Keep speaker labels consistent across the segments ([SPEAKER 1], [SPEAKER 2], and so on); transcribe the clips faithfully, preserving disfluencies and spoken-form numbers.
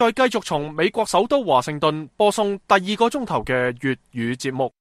[SPEAKER 1] 再繼續從美國首都華盛頓播送第二個鐘頭嘅粵語節目。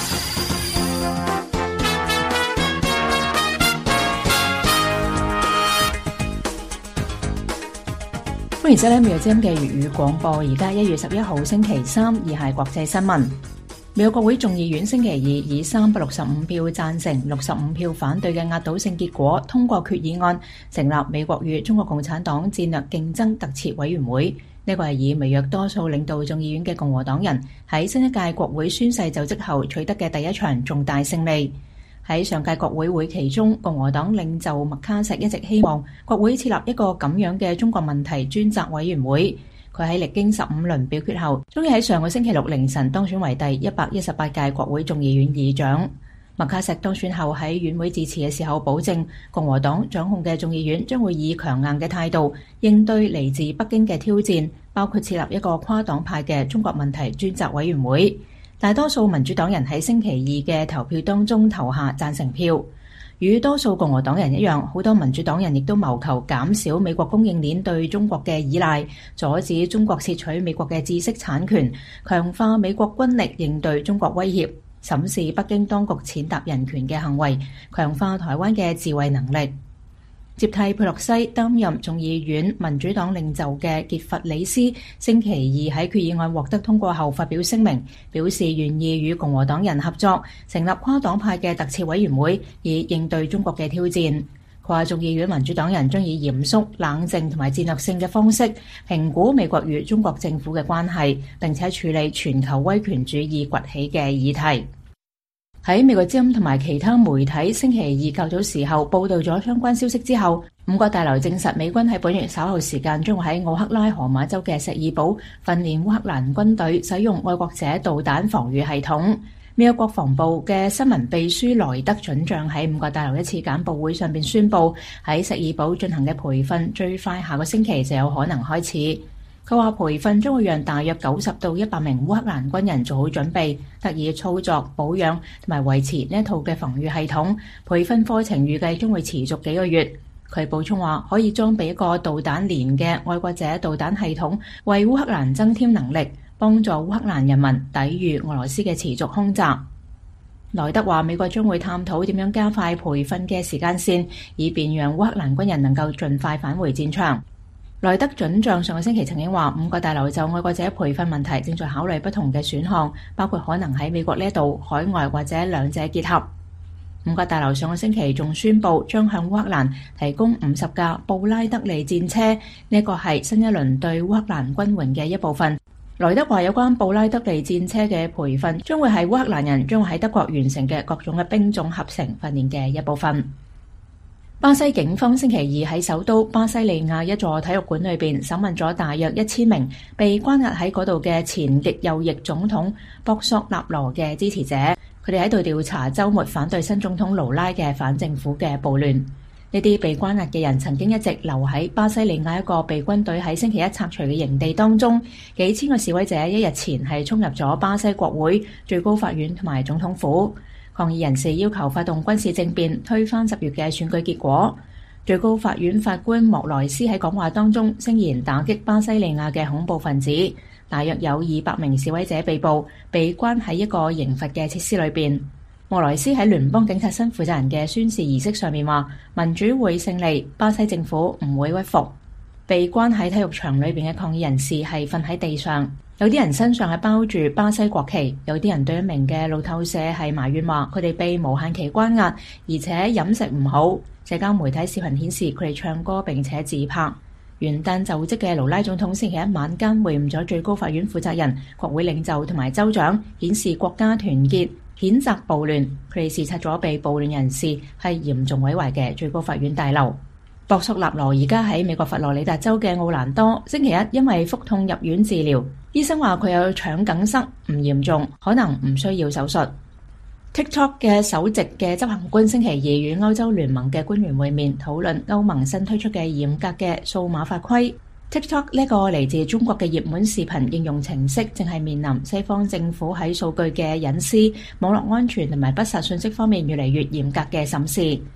[SPEAKER 2] 歡迎收聽美國之音嘅粵語廣播。而家一月十一號星期三，以下係國際新聞。美國國會眾議院星期二以三百六十五票贊成、六十五票反對嘅壓倒性結果通過決議案，成立美國與中國共產黨戰略競爭特設委員會。呢個係以微弱多數領導眾議院嘅共和黨人喺新一屆國會宣誓就職後取得嘅第一場重大勝利。喺上屆國會會期中，共和黨領袖麥卡錫一直希望國會設立一個咁樣嘅中國問題專責委員會。佢喺歷經十五輪表決後，終於喺上個星期六凌晨當選為第一百一十八屆國會眾議院議長。麥卡錫當選後喺院會致辭嘅時候保證，共和黨掌控嘅眾議院將會以強硬嘅態度應對嚟自北京嘅挑戰，包括設立一個跨黨派嘅中國問題專責委員會。大多數民主黨人喺星期二嘅投票當中投下贊成票。與多數共和黨人一樣，好多民主黨人亦都謀求減少美國供應鏈對中國嘅依賴，阻止中國竊取美國嘅知識產權，強化美國軍力應對中國威脅，審視北京當局踐踏人權嘅行為，強化台灣嘅自衛能力。接替佩洛西擔任眾議院民主黨領袖嘅傑弗里斯星期二喺決議案獲得通過後發表聲明，表示願意與共和黨人合作，成立跨黨派嘅特設委員會，以應對中國嘅挑戰。佢話眾議院民主黨人將以嚴肅、冷靜同埋戰略性嘅方式評估美國與中國政府嘅關係，並且處理全球威權主義崛起嘅議題。喺美國之音同埋其他媒體星期二較早時候報道咗相關消息之後，五角大樓證實美軍喺本月稍後時間將會喺奧克拉荷馬州嘅石爾堡訓練烏克蘭軍隊使用愛國者導彈防禦系統。美國國防部嘅新聞秘書萊德准將喺五角大樓一次簡報會上邊宣布，喺石爾堡進行嘅培訓最快下個星期就有可能開始。佢話培訓將會讓大約九十到一百名烏克蘭軍人做好準備，得以操作、保養同埋維持呢一套嘅防禦系統。培訓課程預計將會持續幾個月。佢補充話，可以裝備一個導彈連嘅愛國者導彈系統，為烏克蘭增添能力，幫助烏克蘭人民抵禦俄羅斯嘅持續空襲。萊德話，美國將會探討點樣加快培訓嘅時間線，以便讓烏克蘭軍人能夠盡快返回戰場。萊德准將上個星期曾經話，五角大樓就愛國者培訓問題正在考慮不同嘅選項，包括可能喺美國呢度、海外或者兩者結合。五角大樓上個星期仲宣布將向烏克蘭提供五十架布拉德利戰車，呢個係新一輪對烏克蘭軍援嘅一部分。萊德話，有關布拉德利戰車嘅培訓將會係烏克蘭人將會喺德國完成嘅各種嘅兵種合成訓練嘅一部分。巴西警方星期二喺首都巴西利亞一座體育館裏邊審問咗大約一千名被關押喺嗰度嘅前極右翼總統博索納羅嘅支持者，佢哋喺度調查週末反對新總統盧拉嘅反政府嘅暴亂。呢啲被關押嘅人曾經一直留喺巴西利亞一個被軍隊喺星期一拆除嘅營地當中，幾千個示威者一日前係衝入咗巴西國會、最高法院同埋總統府。抗議人士要求發動軍事政變，推翻十月嘅選舉結果。最高法院法官莫萊斯喺講話當中聲言打擊巴西利亞嘅恐怖分子，大約有二百名示威者被捕，被關喺一個刑罰嘅設施裏邊。莫萊斯喺聯邦警察新負責人嘅宣誓儀式上面話，民主會勝利，巴西政府唔會屈服。被關喺體育場裏邊嘅抗議人士係瞓喺地上。有啲人身上係包住巴西國旗，有啲人對一名嘅路透社係埋怨話佢哋被無限期關押，而且飲食唔好。社交媒體視頻顯示佢哋唱歌並且自拍。元旦就職嘅盧拉總統星期一晚間會晤咗最高法院負責人、國會領袖同埋州長，顯示國家團結，譴責暴亂。佢哋視察咗被暴亂人士係嚴重毀壞嘅最高法院大樓。博索納羅而家喺美國佛羅里達州嘅奧蘭多，星期一因為腹痛入院治療，醫生話佢有腸梗塞，唔嚴重，可能唔需要手術。TikTok 嘅首席嘅執行官星期二與歐洲聯盟嘅官員會面，討論歐盟新推出嘅嚴格嘅數碼法規。TikTok 呢個嚟自中國嘅熱門視頻應用程式，正係面臨西方政府喺數據嘅隱私、網絡安全同埋不實信息方面越嚟越嚴格嘅審視。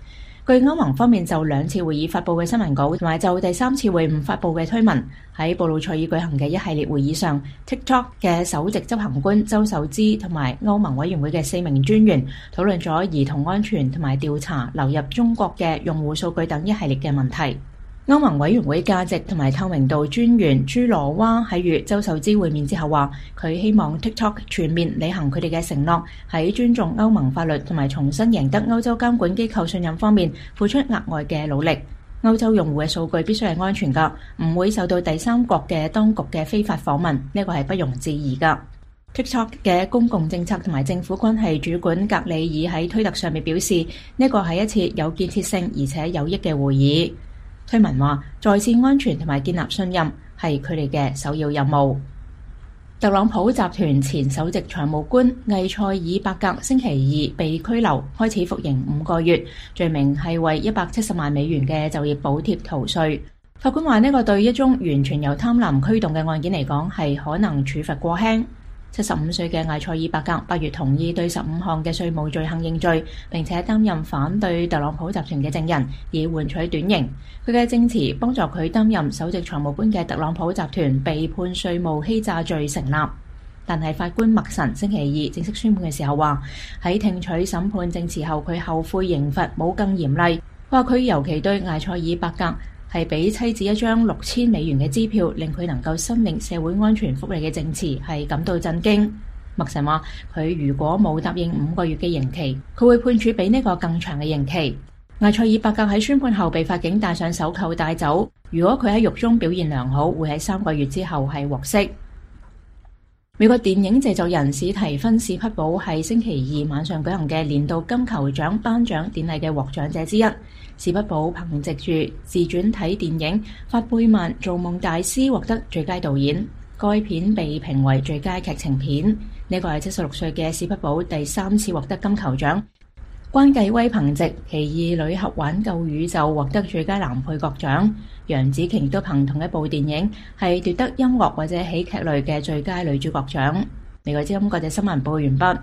[SPEAKER 2] 據歐盟方面就兩次會議發布嘅新聞稿，同埋就第三次會晤發布嘅推文，喺布魯塞爾舉行嘅一系列會議上 ，TikTok 嘅首席執行官周受資同埋歐盟委員會嘅四名專員討論咗兒童安全同埋調查流入中國嘅用戶數據等一系列嘅問題。歐盟委員會價值同埋透明度專員朱羅娃喺與周受資會面之後話，佢希望 TikTok 全面履行佢哋嘅承諾，喺尊重歐盟法律同埋重新贏得歐洲監管機構信任方面付出額外嘅努力。歐洲用戶嘅數據必須係安全㗎，唔會受到第三國嘅當局嘅非法訪問，呢個係不容置疑㗎。TikTok 嘅公共政策同埋政府關係主管格里爾喺推特上面表示，呢個係一次有建設性而且有益嘅會議。推文話，在線安全同埋建立信任係佢哋嘅首要任務。特朗普集團前首席財務官魏塞爾伯格星期二被拘留，開始服刑五個月，罪名係為一百七十萬美元嘅就業補貼逃稅。法官話呢個對一宗完全由貪婪驅動嘅案件嚟講係可能處罰過輕。七十五歲嘅艾塞爾伯格八月同意對十五項嘅稅務罪行認罪，並且擔任反對特朗普集團嘅證人，以換取短刑。佢嘅證詞幫助佢擔任首席財務官嘅特朗普集團被判稅務欺詐罪成立。但係法官麥臣星期二正式宣判嘅時候話，喺聽取審判證詞後，佢後悔刑罰冇更嚴厲，話佢尤其對艾塞爾伯格係俾妻子一張六千美元嘅支票，令佢能夠申領社會安全福利嘅證詞係感到震驚。麥臣話佢如果冇答應五個月嘅刑期，佢會判處比呢個更長嘅刑期。艾塞爾伯格喺宣判後被法警戴上手銬帶走，如果佢喺獄中表現良好，會喺三個月之後係獲釋。美國電影製作人史提芬史匹堡係星期二晚上舉行嘅年度金球獎頒獎典禮嘅獲獎者之一。史匹堡憑藉住自傳體電影《法貝曼造夢大師》獲得最佳導演，該片被評為最佳劇情片。呢個係七十六歲嘅史匹堡第三次獲得金球獎。關繼威憑藉《奇異女俠玩救宇宙》獲得最佳男配角獎。楊紫瓊亦都憑同一部電影係奪得音樂或者喜劇類嘅最佳女主角獎。美國之音國際新聞報告完畢。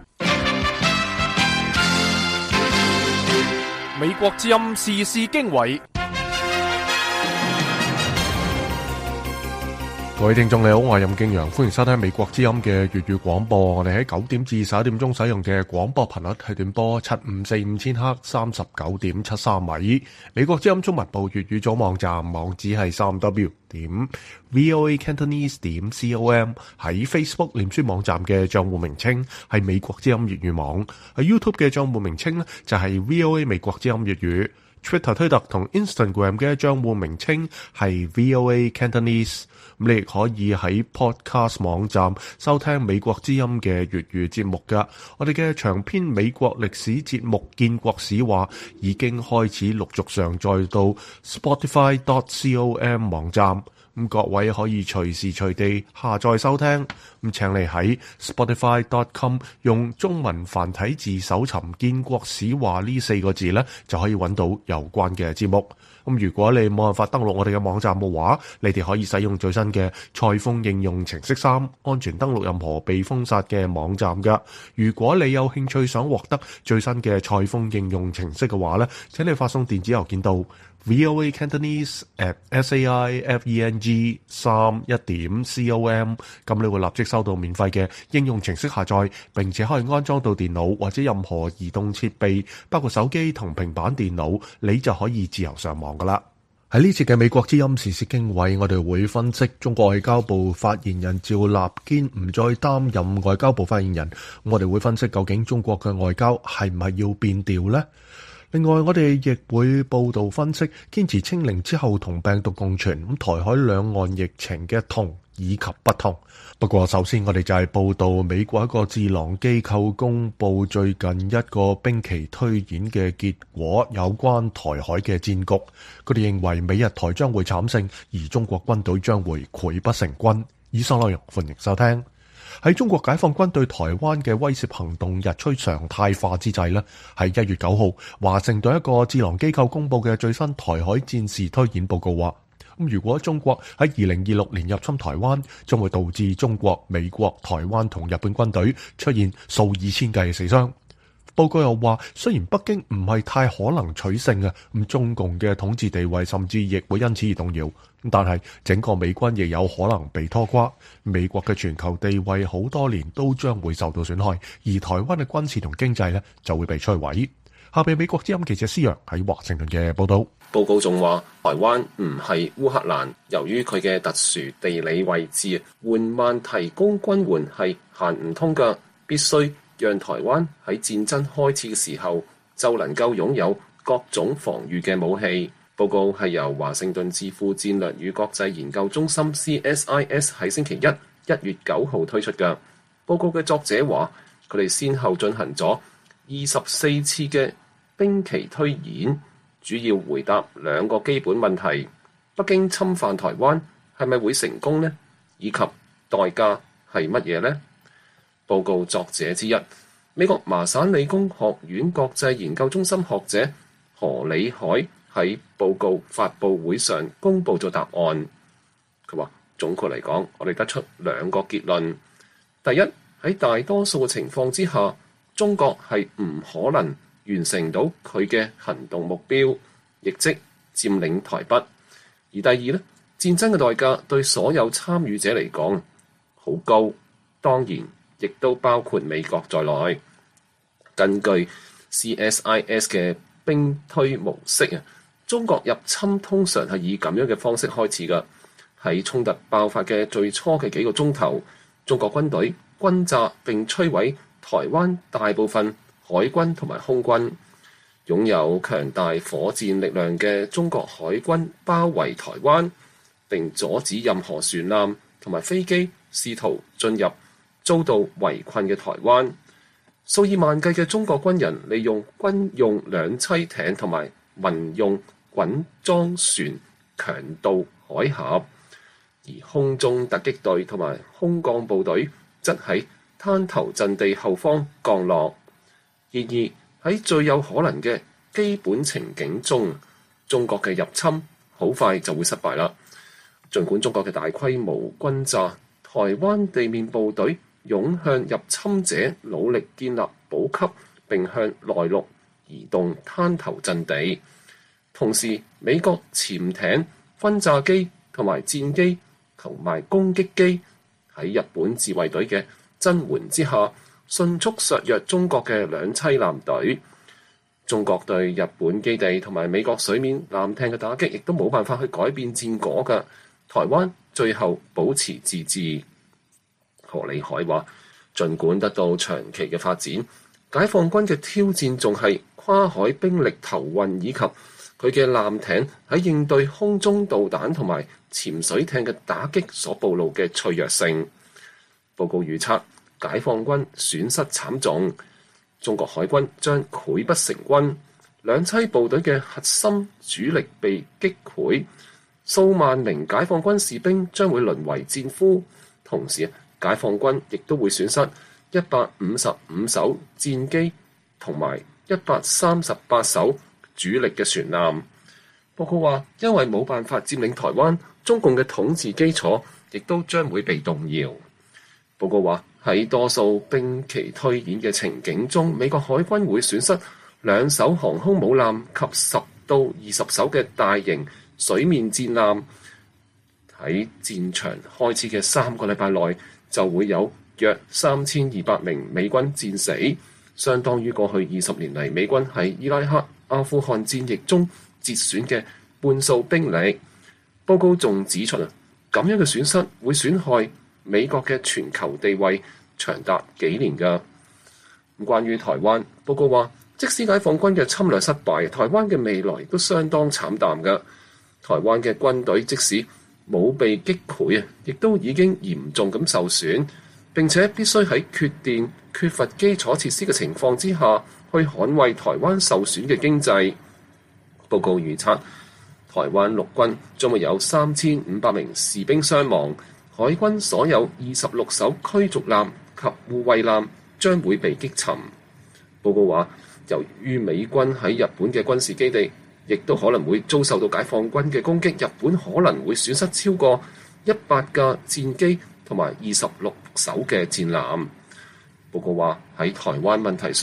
[SPEAKER 1] 美國之音時事經緯，
[SPEAKER 3] 各位聽眾你好，我係任敬陽，歡迎收聽美國之音嘅粵語廣播。我哋喺九點至十一點鐘使用嘅廣播頻率係短波七五四五千赫三十九點七三米。美國之音中文部粵語組網站網址係三 w 點 voa cantonese 點 com。喺 Facebook 臉書網站嘅賬戶名稱係美國之音粵語網。喺 YouTube 嘅賬戶名稱呢就係 voa 美國之音粵語。Twitter 推特同 Instagram 嘅賬戶名稱係 voa cantonese。咁你亦可以喺 Podcast 網站收聽美國之音嘅粵語節目噶。我哋嘅長篇美國歷史節目《建國史話》已經開始陸續上載到 Spotify dot com 網站。咁各位可以隨時隨地下載收聽。咁請你喺 Spotify dot com 用中文繁體字搜尋《建國史話》呢四個字呢，就可以揾到有關嘅節目。咁如果你冇辦法登錄我哋嘅網站嘅話，你哋可以使用最新嘅蔡豐應用程式三，安全登錄任何被封殺嘅網站噶。如果你有興趣想獲得最新嘅蔡豐應用程式嘅話呢，請你發送電子郵件到 voa cantonese at saifeng 三一點 com， 咁你會立即收到免費嘅應用程式下載，並且可以安裝到電腦或者任何移動設備，包括手機同平板電腦，你就可以自由上網噶啦。喺呢次嘅美國之音時事經緯，我哋會分析中國外交部發言人趙立堅唔再擔任外交部發言人，我哋會分析究竟中國嘅外交係唔係要變調呢？另外，我哋亦會報道分析堅持清零之後同病毒共存，咁台海兩岸疫情嘅同以及不同。不過首先我哋就係報道美國一個智囊機構公布最近一個兵棋推演嘅結果，有關台海嘅戰局。佢哋認為美日台將會慘勝，而中國軍隊將會潰不成軍。以上內容歡迎收聽。喺中國解放軍對台灣嘅威懾行動日趨常態化之際呢，喺一月九號，華盛頓一個智囊機構公布嘅最新台海戰事推演報告話，咁如果中國喺二零二六年入侵台灣，將會導致中國、美國、台灣同日本軍隊出現數以千計嘅死傷。 報告又話，雖然北京唔係太可能取勝啊，咁中共嘅統治地位甚至亦會因此而動搖，但係整個美軍亦有可能被拖垮，美國嘅全球地位好多年都將會受到損害，而台灣嘅軍事同經濟呢就會被摧毀。下邊美國之音記者施洋喺華盛頓嘅報道。
[SPEAKER 4] 報告仲話，台灣唔係烏克蘭，由於佢嘅特殊地理位置，緩慢提供軍援係行唔通㗎，必須讓台灣喺戰爭開始嘅時候就能夠擁有各種防禦嘅武器。報告係由華盛頓智庫戰略與國際研究中心 C S I S 喺星期一一月九號推出㗎。報告嘅作者話，佢哋先後進行咗二十四次嘅兵棋推演，主要回答兩個基本問題：北京侵犯台灣係咪會成功呢？以及代價係乜嘢呢？報告作者之一，美國麻省理工學院國際研究中心學者何李海喺報告發佈會上公布咗答案。佢話總括嚟講，我哋得出兩個結論：第一，喺大多數嘅情況之下，中國係唔可能完成到佢嘅行動目標，亦即佔領台北。而第二咧，戰爭嘅代價對所有參與者嚟講好高，當然亦都包括美國在內。根據 C S I S 嘅兵推模式啊，中國入侵通常係以咁樣嘅方式開始㗎。喺衝突爆發嘅最初嘅幾個鐘頭，中國軍隊轟炸並摧毀台灣大部分海軍同埋空軍。擁有強大火箭力量嘅中國海軍包圍台灣，並阻止任何船艦同埋飛機試圖進入遭到圍困嘅台灣。數以萬計嘅中國軍人利用軍用兩棲艇同埋民用滾裝船強渡海峽，而空中突擊隊同埋空降部隊則喺灘頭陣地後方降落。然而喺最有可能嘅基本情景中，中國嘅入侵好快就會失敗啦。儘管中國嘅大規模轟炸，台灣地面部隊湧向入侵者，努力建立補給並向內陸移動灘頭陣地。同時，美國潛艇、轟炸機同埋戰機同埋攻擊機喺日本自衛隊嘅增援之下，迅速削弱中國嘅兩棲艦隊。中國對日本基地同埋美國水面艦艇嘅打擊，亦都冇辦法去改變戰果㗎。台灣最後保持自治。何李海話，儘管得到長期嘅發展，解放軍嘅挑戰仲係跨海兵力投運以及佢嘅艦艇喺應對空中導彈同埋潛水艇嘅打擊所暴露嘅脆弱性。報告預測，解放軍損失慘重，中國海軍將潰不成軍，兩棲部隊嘅核心主力被擊潰，數萬名解放軍士兵將會淪為戰俘，同時解放軍亦都會損失一百五十五艘戰機同埋一百三十八艘主力嘅船艦。報告話，因為冇辦法佔領台灣，中共嘅統治基礎亦都將會被動搖。報告話，喺多數兵棋推演嘅情景中，美國海軍會損失兩艘航空母艦及十到二十艘嘅大型水面戰艦。喺戰場開始嘅三個禮拜內，就會有約三千二百名美軍戰死，相當於過去二十年嚟美軍喺伊拉克、阿富汗戰役中折損嘅半數兵力。報告仲指出啊，咁樣嘅損失會損害美國嘅全球地位長達幾年㗎。關於台灣，報告話，即使解放軍嘅侵略失敗，台灣嘅未來都相當慘淡㗎。台灣嘅軍隊即使冇被擊潰啊，亦都已經嚴重咁受損，並且必須喺缺電、缺乏基礎設施嘅情況之下，去捍衛台灣受損嘅經濟。報告預測，台灣陸軍將會有三千五百名士兵傷亡，海軍所有二十六艘驅逐艦及護衛艦將會被擊沉。報告話，由於美軍喺日本嘅軍事基地，亦都可能會遭受到解放軍嘅攻擊，日本可能會損失超過一百架戰機同埋二十六艘嘅戰艦。報告話，喺台灣問題上，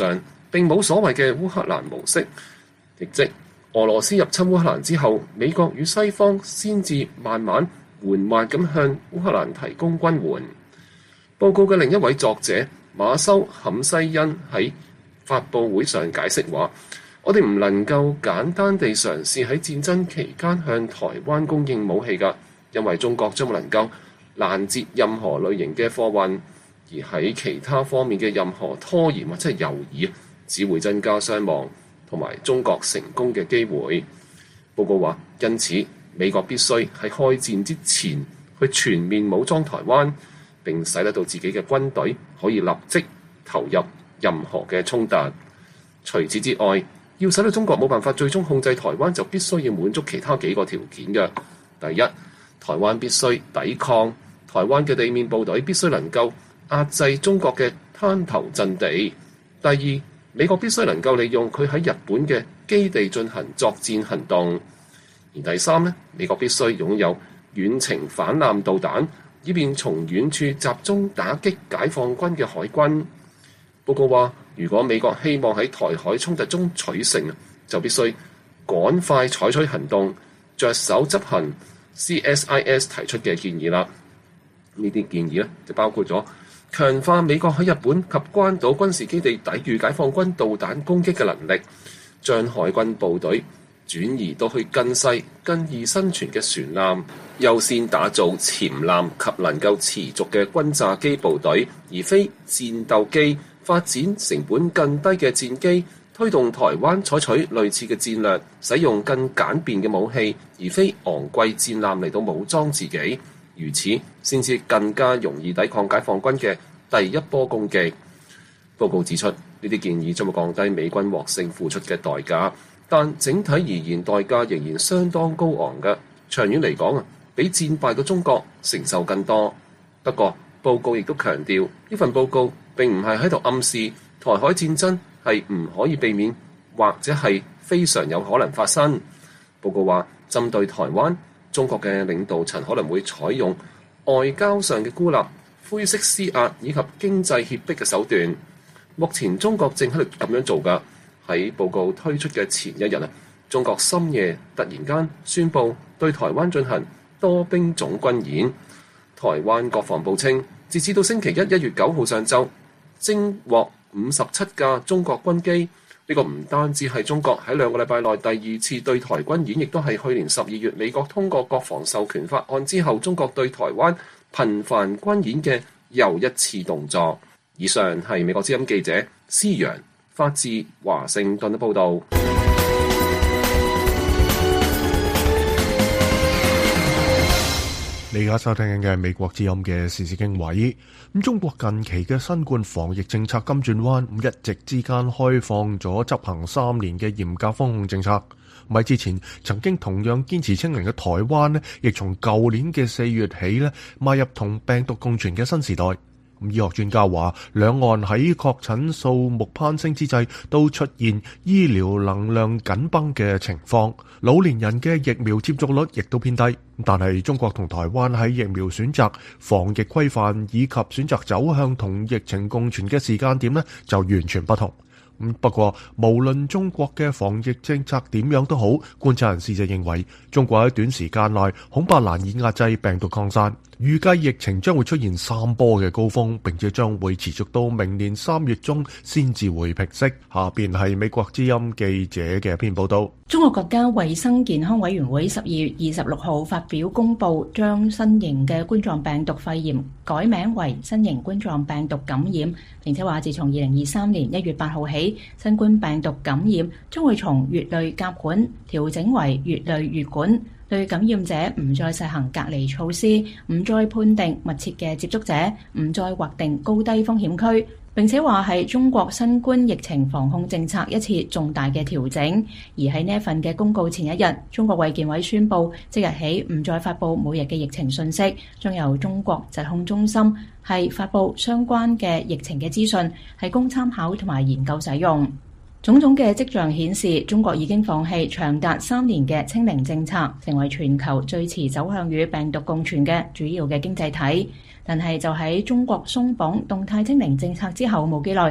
[SPEAKER 4] 並冇所謂嘅烏克蘭模式，亦即俄羅斯入侵烏克蘭之後，美國與西方先至慢慢緩慢咁向烏克蘭提供軍援。報告嘅另一位作者馬修坎西恩喺發佈會上解釋話：我哋唔能夠簡單地嘗試喺戰爭期間向台灣供應武器㗎，因為中國將唔能夠攔截任何類型嘅貨運，而喺其他方面嘅任何拖延或者係猶豫，只會增加傷亡同埋中國成功嘅機會。報告話，因此美國必須喺開戰之前去全面武裝台灣，並使得到自己嘅軍隊可以立即投入任何嘅衝突。除此之外，要使到中國冇辦法最終控制台灣，就必須要滿足其他幾個條件嘅。第一，台灣必須抵抗，台灣嘅地面部隊必須能夠壓制中國嘅灘頭陣地。第二，美國必須能夠利用佢喺日本嘅基地進行作戰行動。而第三呢，美國必須擁有遠程反艦導彈，以便從遠處集中打擊解放軍嘅海軍。報告話，如果美國希望喺台海衝突中取勝，就必須趕快採取行動，着手執行 C S I S 提出嘅建議啦。呢啲建議呢，就包括咗強化美國喺日本及關島軍事基地抵禦解放軍導彈攻擊嘅能力，將海軍部隊轉移到去更細、更易生存嘅船艦，優先打造潛艦及能夠持續嘅轟炸機部隊，而非戰鬥機。發展成本更低嘅戰機，推動台灣採取類似嘅戰略，使用更簡便嘅武器，而非昂貴戰艦嚟到武裝自己。如此先至更加容易抵抗解放軍嘅第一波攻擊。報告指出，呢啲建議將會降低美軍獲勝付出嘅代價，但整體而言代價仍然相當高昂嘅。長遠嚟講啊，比戰敗嘅中國承受更多。不過報告亦都強調，呢份報告並唔係喺度暗示台海戰爭係唔可以避免，或者係非常有可能發生。報告話，針對台灣，中國嘅領導層可能會採用外交上嘅孤立、灰色施壓以及經濟脅迫嘅手段。目前中國正喺度咁樣做㗎。喺報告推出嘅前一日啊，中國深夜突然間宣布對台灣進行多兵種軍演。台灣國防部稱，截至到星期一一月九號上晝，偵獲五十七架中國軍機。呢個唔單止係中國喺兩個禮拜內第二次對台軍演，亦都係去年十二月美國通過國防授權法案之後，中國對台灣頻繁軍演嘅又一次動作。以上係美國之音記者施洋發自華盛頓嘅報導。
[SPEAKER 3] 你而家收聽緊嘅係美國之音嘅時事經緯。咁中國近期嘅新冠防疫政策金轉彎，咁一夕之間開放咗執行三年嘅嚴格封控政策。咪之前曾經同樣堅持清零嘅台灣呢，亦從舊年嘅四月起呢，邁入同病毒共存嘅新時代。咁醫學專家話，兩岸喺確診數目攀升之際，都出現醫療能量緊繃嘅情況。老年人嘅疫苗接種率亦都偏低。但係中國同台灣喺疫苗選擇、防疫規範以及選擇走向同疫情共存嘅時間點呢，就完全不同。不過無論中國嘅防疫政策點樣都好，觀察人士就認為中國喺短時間內恐怕難以壓制病毒擴散，預計疫情將會出現三波嘅高峰，並且將會持續到明年三月中先至會平息。下邊係美國之音記者嘅一篇報道。
[SPEAKER 2] 中國國家衛生健康委員會十二月二十六號發表公佈，將新型嘅冠狀病毒肺炎改名為新型冠狀病毒感染，並且話自從二零二三年一月八號起，新冠病毒感染將會從乙類甲管調整為乙類乙管，對感染者唔再實行隔離措施，唔再判定密切嘅接觸者，唔再劃定高低風險區。並且話係中國新冠疫情防控政策一次重大嘅調整。而喺呢一份嘅公告前一日，中國衛健委宣布即日起唔再發布每日嘅疫情信息，將由中國疾控中心係發布相關嘅疫情嘅資訊，係供參考同埋研究使用。種種嘅跡象顯示，中國已經放棄長達三年嘅清零政策，成為全球最遲走向與病毒共存嘅主要嘅經濟體。但係就喺中國鬆綁動態清零政策之後冇幾耐，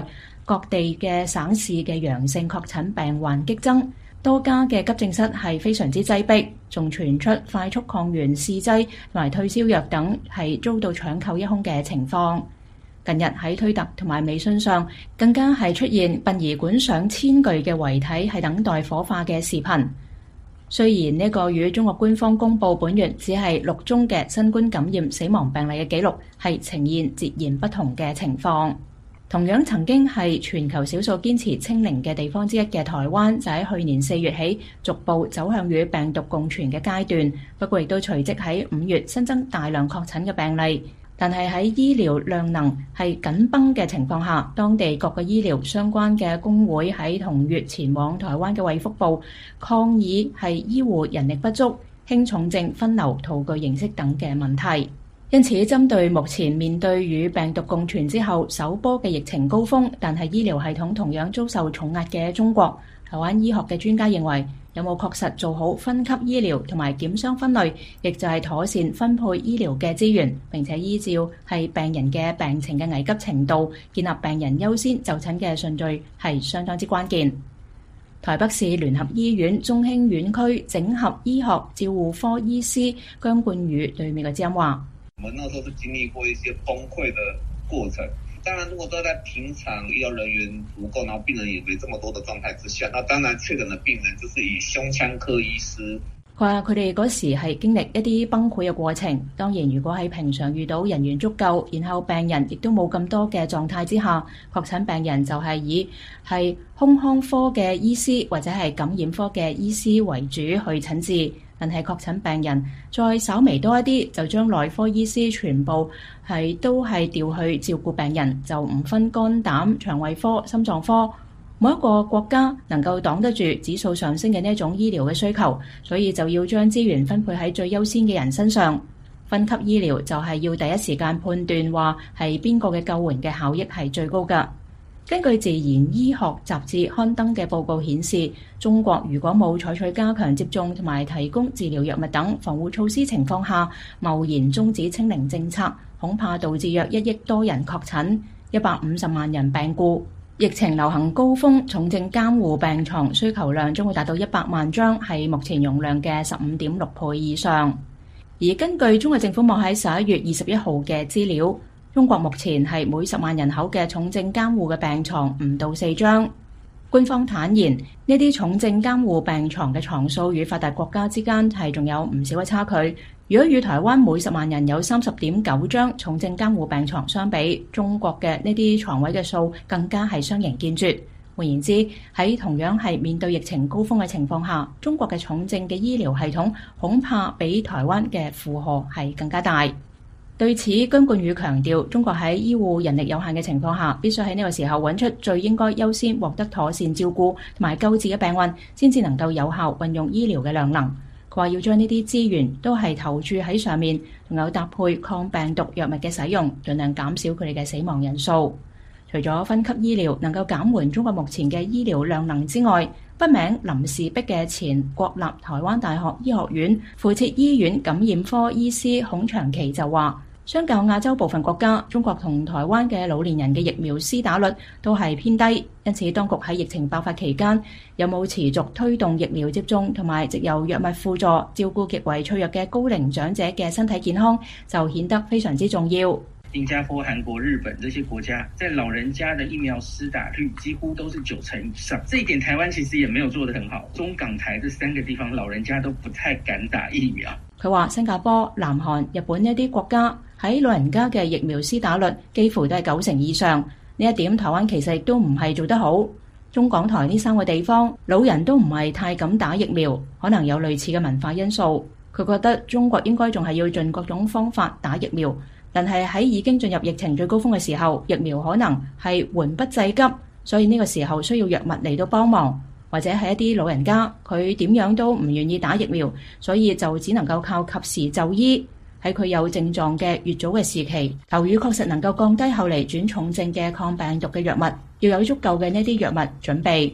[SPEAKER 2] 各地嘅省市嘅陽性確診病患激增，多家嘅急症室係非常之擠迫，仲傳出快速抗原試劑同埋退燒藥等係遭到搶購一空嘅情況。近日喺推特同埋微信上，更加係出現殯儀館上千具嘅遺體係等待火化嘅視頻。雖然呢個與中國官方公佈本月只係六宗嘅新冠感染死亡病例嘅記錄係呈現截然不同嘅情況。同樣曾經係全球少數堅持清零嘅地方之一嘅台灣，就喺去年四月起逐步走向與病毒共存嘅階段。不過亦都隨即喺五月新增大量確診嘅病例。但係喺醫療量能係緊繃嘅情況下，當地各個醫療相關嘅工會喺同月前往台灣嘅衛福部抗議係醫護人力不足、輕重症分流徒具形式等嘅問題。因此，針對目前面對與病毒共存之後首波嘅疫情高峰，但係醫療系統同樣遭受重壓嘅中國，台灣醫學嘅專家認為，有冇確實做好分級醫療同埋檢傷分類，亦就係妥善分配醫療嘅資源，並且依照係病人嘅病情嘅危急程度，建立病人優先就診嘅順序，係相當之關鍵。台北市聯合醫院中興院區整合醫學照護科醫師姜冠宇對美國之音話：
[SPEAKER 5] 我們那時候是經歷過一些崩潰的過程。當然，如果都在平常醫療人員足夠，然後病人也沒這麼多的狀態之下，那當然確診的病人就是以胸腔科醫師。
[SPEAKER 2] 佢話佢哋嗰時係經歷一啲崩潰嘅過程。當然，如果喺平常遇到人員足夠，然後病人亦都冇咁多嘅狀態之下，確診病人就係以係胸腔科嘅醫師或者係感染科嘅醫師為主去診治。但係確診病人再稍微多一啲，就將內科醫師全部係都係調去照顧病人，就唔分肝膽、腸胃科、心臟科。每一個國家能夠擋得住指數上升嘅呢一種醫療嘅需求，所以就要將資源分配喺最優先嘅人身上。分級醫療就係要第一時間判斷話係邊個嘅救援嘅效益係最高㗎。根據自然醫學雜誌刊登嘅報告顯示，中國如果冇採取加強接種同埋提供治療藥物等防護措施情況下，貿然終止清零政策，恐怕導致約一億多人確診，一百五十萬人病故。疫情流行高峰，重症監護病床需求量將會達到一百萬張，係目前容量嘅十五點六倍以上。而根據中國政府網喺十一月二十一號嘅資料，中國目前係每十萬人口嘅重症監護嘅病床唔到四張。官方坦言，呢啲重症監護病床嘅床數與發達國家之間係仲有唔少嘅差距。如果與台灣每十萬人有三十點九張重症監護病床相比，中國嘅呢啲床位嘅數更加係相形見絀。換言之，喺同樣係面對疫情高峰嘅情況下，中國嘅重症嘅醫療系統恐怕比台灣嘅負荷係更加大。對此，姜冠宇強調，中國喺醫護人力有限嘅情況下，必須喺呢個時候揾出最應該優先獲得妥善照顧同埋救治嘅病患，先至能夠有效運用醫療嘅量能。佢話要將呢啲資源都係投注喺上面，仲有搭配抗病毒藥物嘅使用，盡量減少佢哋嘅死亡人數。除咗分級醫療能夠減緩中國目前嘅醫療量能之外，筆名林氏璧嘅前國立台灣大學醫學院附設醫院感染科醫師孔祥琪就話，相較亞洲部分國家，中國同台灣嘅老年人嘅疫苗施打率都係偏低，因此當局喺疫情爆發期間有冇持續推動疫苗接種同埋藉由藥物輔助照顧極為脆弱嘅高齡長者嘅身體健康，就顯得非常之重要。
[SPEAKER 6] 新加坡、韓國、日本這些國家，在老人家的疫苗施打率幾乎都是九成以上，這一點台灣其實也沒有做得很好。中港台這三個地方，老人家都不太敢打疫苗。
[SPEAKER 2] 佢話新加坡、南韓、日本呢啲國家喺老人家嘅疫苗施打率幾乎都係九成以上，呢一點台灣其實亦都唔係做得好。中港台呢三個地方，老人都唔係太敢打疫苗，可能有類似嘅文化因素。佢覺得中國應該仲係要盡各種方法打疫苗。但係喺已經進入疫情最高峰嘅時候，疫苗可能係緩不濟急，所以呢個時候需要藥物嚟到幫忙，或者係一啲老人家佢點樣都唔願意打疫苗，所以就只能夠靠及時就醫。喺佢有症狀嘅越早嘅時期，求予確實能夠降低後嚟轉重症嘅抗病毒嘅藥物，要有足夠嘅呢啲藥物準備。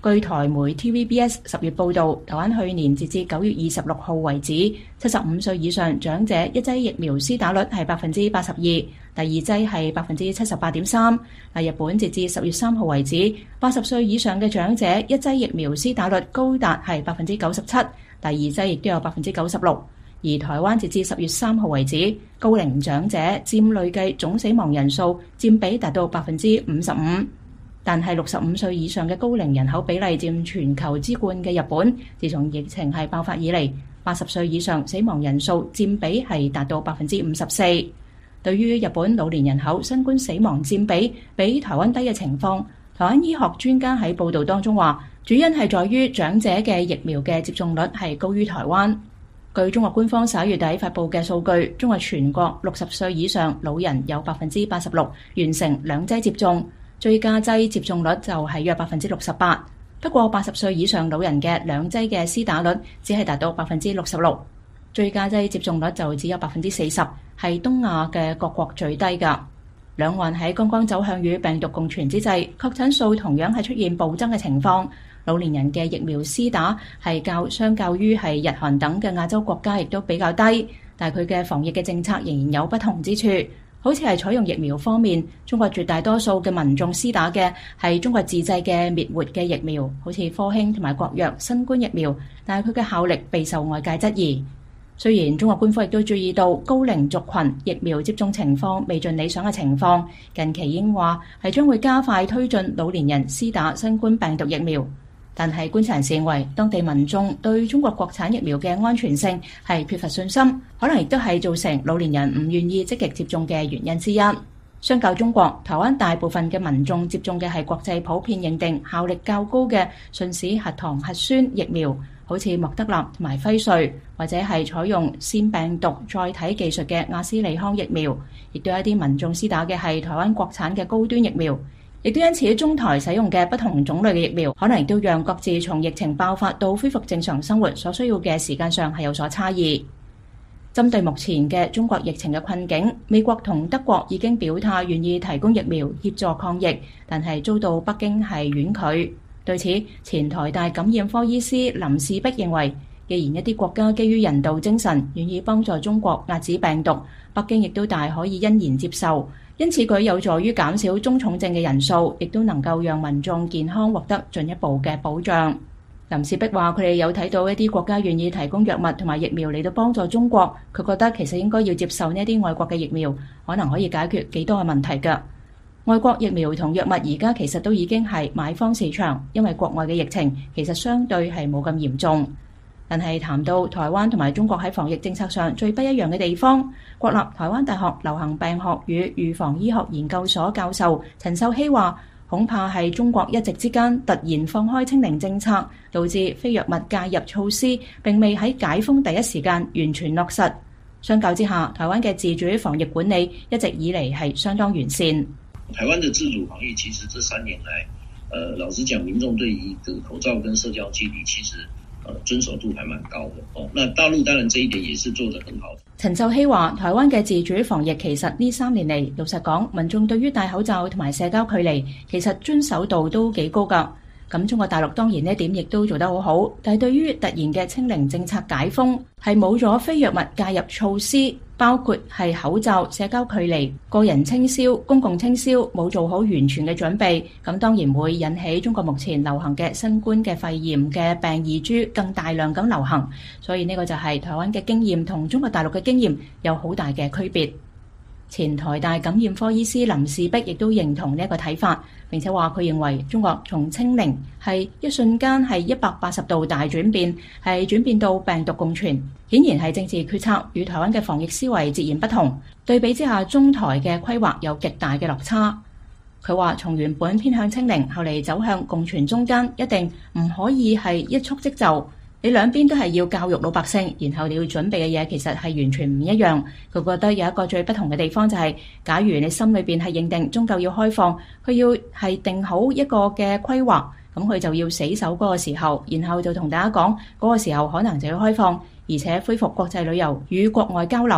[SPEAKER 2] 據台媒 T V B S 十月報導，台灣去年截至九月二十六號為止，七十五歲以上長者一劑疫苗施打率係百分之八十二，第二劑係百分之七十八點三。嗱，日本截至十月三號為止，八十歲以上嘅長者一劑疫苗施打率高達係百分之九十七，第二劑亦都有百分之九十六。而台灣截至十月三號為止，高齡長者佔累計總死亡人數佔比達到百分之五十五。但係六十五歲以上嘅高齡人口比例佔全球之冠嘅日本，自從疫情係爆發以嚟，八十歲以上死亡人數佔比係達到百分之五十四。對於日本老年人口新冠死亡佔比比台灣低嘅情況，台灣醫學專家喺報導當中話，主因係在於長者嘅疫苗嘅接種率係高於台灣。據中國官方十一月底發布嘅數據，中國全國六十歲以上老人有百分之八十六完成兩劑接種。追加劑接種率就係約百分之六十八，不過八十歲以上老人嘅兩劑嘅施打率只係達到百分之六十六，追加劑接種率就只有百分之四十，係東亞嘅各國最低㗎。兩岸喺剛剛走向與病毒共存之際，確診數同樣係出現暴增嘅情況。老年人嘅疫苗施打係較相較於係日韓等嘅亞洲國家亦都比較低，但係佢嘅防疫嘅政策仍然有不同之處。好似係採用疫苗方面，中國絕大多數嘅民眾施打嘅係中國自製嘅滅活嘅疫苗，好似科興同埋國藥新冠疫苗，但係佢嘅效力備受外界質疑。雖然中國官方亦都注意到高齡族群疫苗接種情況未盡理想嘅情況，近期已經話係將會加快推進老年人施打新冠病毒疫苗。但係觀察人士認為，當地民眾對中國國產疫苗嘅安全性係缺乏信心，可能亦都係造成老年人唔願意積極接種嘅原因之一。相較中國，台灣大部分嘅民眾接種嘅係國際普遍認定效力較高嘅信使核糖核酸疫苗，好似莫德納同埋輝瑞，或者係採用腺病毒載體技術嘅阿斯利康疫苗，亦都有一啲民眾施打嘅係台灣國產嘅高端疫苗。亦都因此，中台使用嘅不同種類嘅疫苗，可能亦都讓各自從疫情爆發到恢復正常生活所需要嘅時間上係有所差異。針對目前嘅中國疫情嘅困境，美國同德國已經表態願意提供疫苗協助抗疫，但係遭到北京係婉拒。對此，前台大感染科醫師林士璧認為，既然一啲國家基於人道精神願意幫助中國遏止病毒，北京亦都大可以欣然接受。因此，佢有助於減少中重症嘅人數，亦都能夠讓民眾健康獲得進一步嘅保障。林士璧話：佢哋有睇到一啲國家願意提供藥物同埋疫苗嚟到幫助中國，佢覺得其實應該要接受呢一啲外國嘅疫苗，可能可以解決幾多嘅問題㗎。外國疫苗同藥物而家其實都已經係買方市場，因為國外嘅疫情其實相對係冇咁嚴重。但係談到台灣同埋中國喺防疫政策上最不一樣嘅地方，國立台灣大學流行病學與預防醫學研究所教授陳秀熙話：恐怕係中國一夕之間突然放開清零政策，導致非藥物介入措施並未喺解封第一時間完全落實。相較之下，台灣嘅自主防疫管理一直以嚟係相當完善。
[SPEAKER 7] 台灣的自主防疫其實這三年來，呃，老實講，民眾對於這個口罩跟社交距離其實呃，遵守度還蠻高的哦。那大陸當然這一點也是做得很好。
[SPEAKER 2] 陳秀熙話：台灣嘅自主防疫其實呢三年嚟，老實講，民眾對於戴口罩同埋社交距離其實遵守度都幾高㗎。咁中國大陸當然呢點亦都做得好好，但係對於突然嘅清零政策解封，係冇咗非藥物介入措施，包括係口罩、社交距離、個人清消、公共清消，冇做好完全嘅準備，咁當然會引起中國目前流行嘅新冠嘅肺炎嘅病異株更大量咁流行。所以呢個就係台灣嘅經驗同中國大陸嘅經驗有好大嘅區別。前台大感染科醫師林士璧亦都認同呢一個睇法，並且話佢認為中國從清零係一瞬間係一百八十度大轉變，係轉變到病毒共存，顯然係政治決策與台灣嘅防疫思維截然不同。對比之下，中台嘅規劃有極大嘅落差。佢話從原本偏向清零，後嚟走向共存中間，一定唔可以係一蹴即就。你兩邊都係要教育老百姓，然後你要準備嘅嘢其實係完全唔一樣。佢覺得有一個最不同嘅地方就係，假如你心裏邊係認定終究要開放，佢要係定好一個嘅規劃，咁佢就要死守嗰個時候，然後就同大家講嗰個時候可能就要開放，而且恢復國際旅遊與國外交流。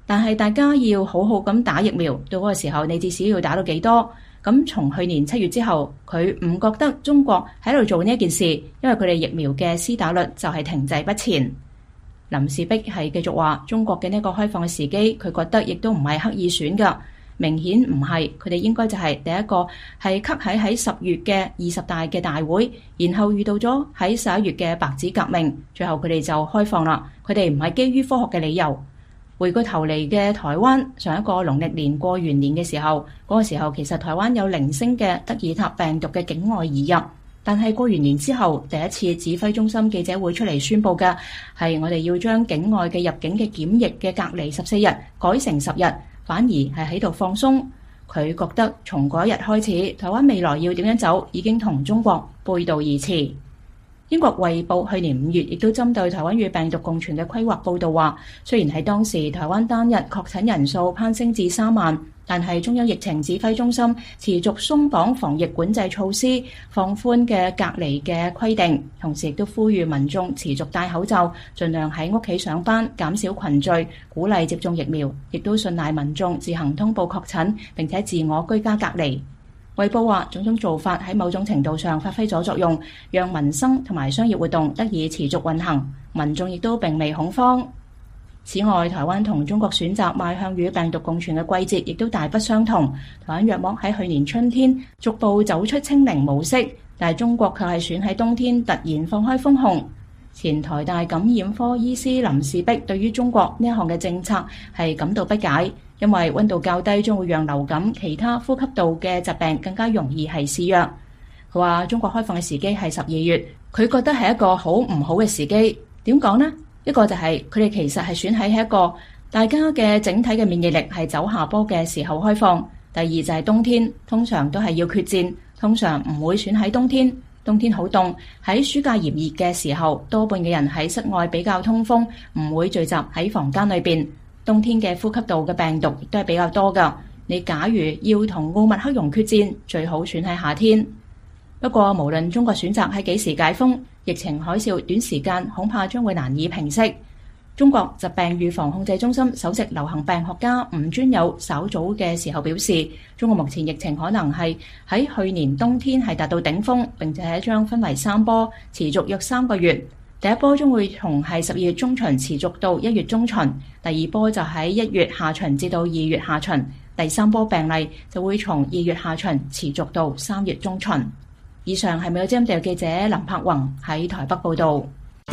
[SPEAKER 2] 但係大家要好好咁打疫苗，到嗰個時候你至少要打到幾多？咁從去年七月之後，佢唔覺得中國喺度做呢一件事，因為佢哋疫苗嘅施打率就係停滯不前。林士璧係繼續話，中國嘅呢個開放嘅時機，佢覺得亦都唔係刻意選㗎，明顯唔係，佢哋應該就係第一個係刻喺喺十月嘅二十大嘅大會，然後遇到咗喺十一月嘅白紙革命，最後佢哋就開放啦。佢哋唔係基於科學嘅理由。回過頭嚟嘅台灣，上一個農曆年過完年嘅時候，嗰個時候其實台灣有零星嘅德爾塔病毒嘅境外移入，但係過完年之後，第一次指揮中心記者會出嚟宣佈嘅係我哋要將境外嘅入境嘅檢疫嘅隔離十四日改成十日，反而係喺度放鬆。佢覺得從嗰一日開始，台灣未來要點樣走已經同中國背道而馳。英國《衛報》去年五月亦都針對台灣與病毒共存嘅規劃報導話，雖然喺當時台灣單日確診人數攀升至三萬，但係中央疫情指揮中心持續鬆綁防疫管制措施，放寬嘅隔離嘅規定，同時亦都呼籲民眾持續戴口罩，盡量喺屋企上班，減少群聚，鼓勵接種疫苗，亦都信賴民眾自行通報確診並且自我居家隔離。衛報話，種種做法喺某種程度上發揮咗作用，讓民生同埋商業活動得以持續運行，民眾亦都並未恐慌。此外，台灣同中國選擇邁向與病毒共存嘅季節亦都大不相同。台灣約莫喺去年春天逐步走出清零模式，但係中國卻係選喺冬天突然放開封控。前台大感染科醫師林士璧對於中國呢一項嘅政策係感到不解，因為溫度較低將會讓流感、其他呼吸道嘅疾病更加容易係肆虐。佢話中國開放嘅時機係十二月，佢覺得係一個好唔好嘅時機。點講呢？一個就係佢哋其實係選喺一個大家嘅整體嘅免疫力係走下坡嘅時候開放。第二就係冬天，通常都係要決戰，通常唔會選喺冬天。冬天好凍，喺暑假炎熱嘅時候，多半嘅人喺室外比較通風，唔會聚集喺房間裏邊。冬天嘅呼吸道嘅病毒亦都係比較多㗎。你假如要同奧密克戎決戰，最好選喺夏天。不過無論中國選擇喺幾時解封，疫情海嘯短時間恐怕將會難以平息。中國疾病預防控制中心首席流行病學家吳尊友稍早嘅時候表示，中國目前疫情可能係喺去年冬天係達到頂峰，並且係將分為三波，持續約三個月。第一波將會從係十二月中旬持續到一月中旬，第二波就喺一月下旬至到二月下旬，第三波病例就會從二月下旬持續到三月中旬。以上係美國之音地記者林柏宏喺台北報道。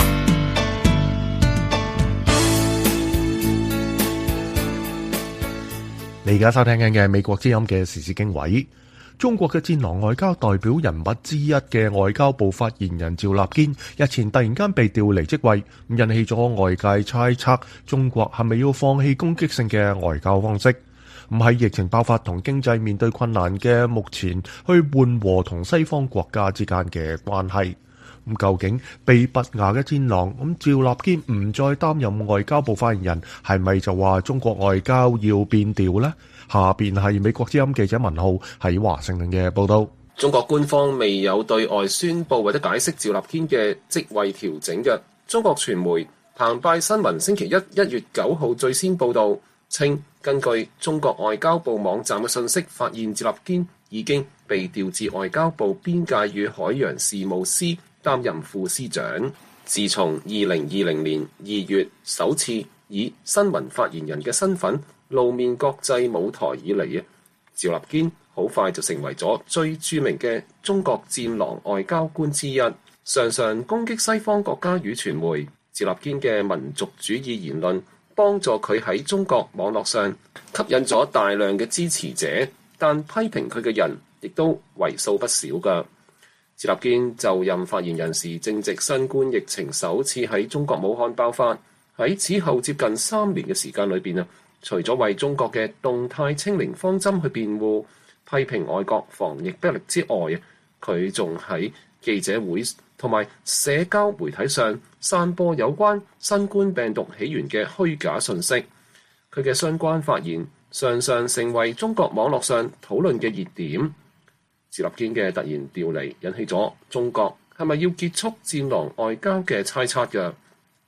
[SPEAKER 3] 你而家收聽緊嘅美國之音嘅時事經緯。中國嘅戰狼外交代表人物之一嘅外交部發言人趙立堅日前突然間被調離職位，引起咗外界猜測中國係咪要放棄攻擊性嘅外交方式，唔喺疫情爆發同經濟面對困難嘅目前去緩和同西方國家之間嘅關係。咁究竟被拔牙嘅戰狼咁趙立堅唔再擔任外交部發言人，係咪就話中國外交要變調呢？下邊係美國之音記者文浩喺華盛頓嘅報道。
[SPEAKER 4] 中國官方未有對外宣布或者解釋趙立堅嘅職位調整嘅。中國傳媒澎湃新聞星期一一月九號最先報道稱，根據中國外交部網站嘅信息，發現趙立堅已經被調至外交部邊界與海洋事務司擔任副司長。自從二零二零年二月首次以新聞發言人嘅身份露面國際舞台以嚟啊，趙立堅好快就成為咗最著名嘅中國戰狼外交官之一，常常攻擊西方國家與傳媒。趙立堅嘅民族主義言論幫助佢喺中國網絡上吸引咗大量嘅支持者，但批評佢嘅人亦都為數不少㗎。趙立堅就任發言人時，正值新冠疫情首次喺中國武漢爆發。喺此後接近三年嘅時間裏邊啊，除咗為中國嘅動態清零方針去辯護、批評外國防疫不力之外啊，佢仲喺記者會同埋社交媒體上散播有關新冠病毒起源嘅虛假信息。佢嘅相關發言常常成為中國網絡上討論嘅熱點。趙立堅嘅突然調離引起咗中國係咪要結束戰狼外交嘅猜測嘅。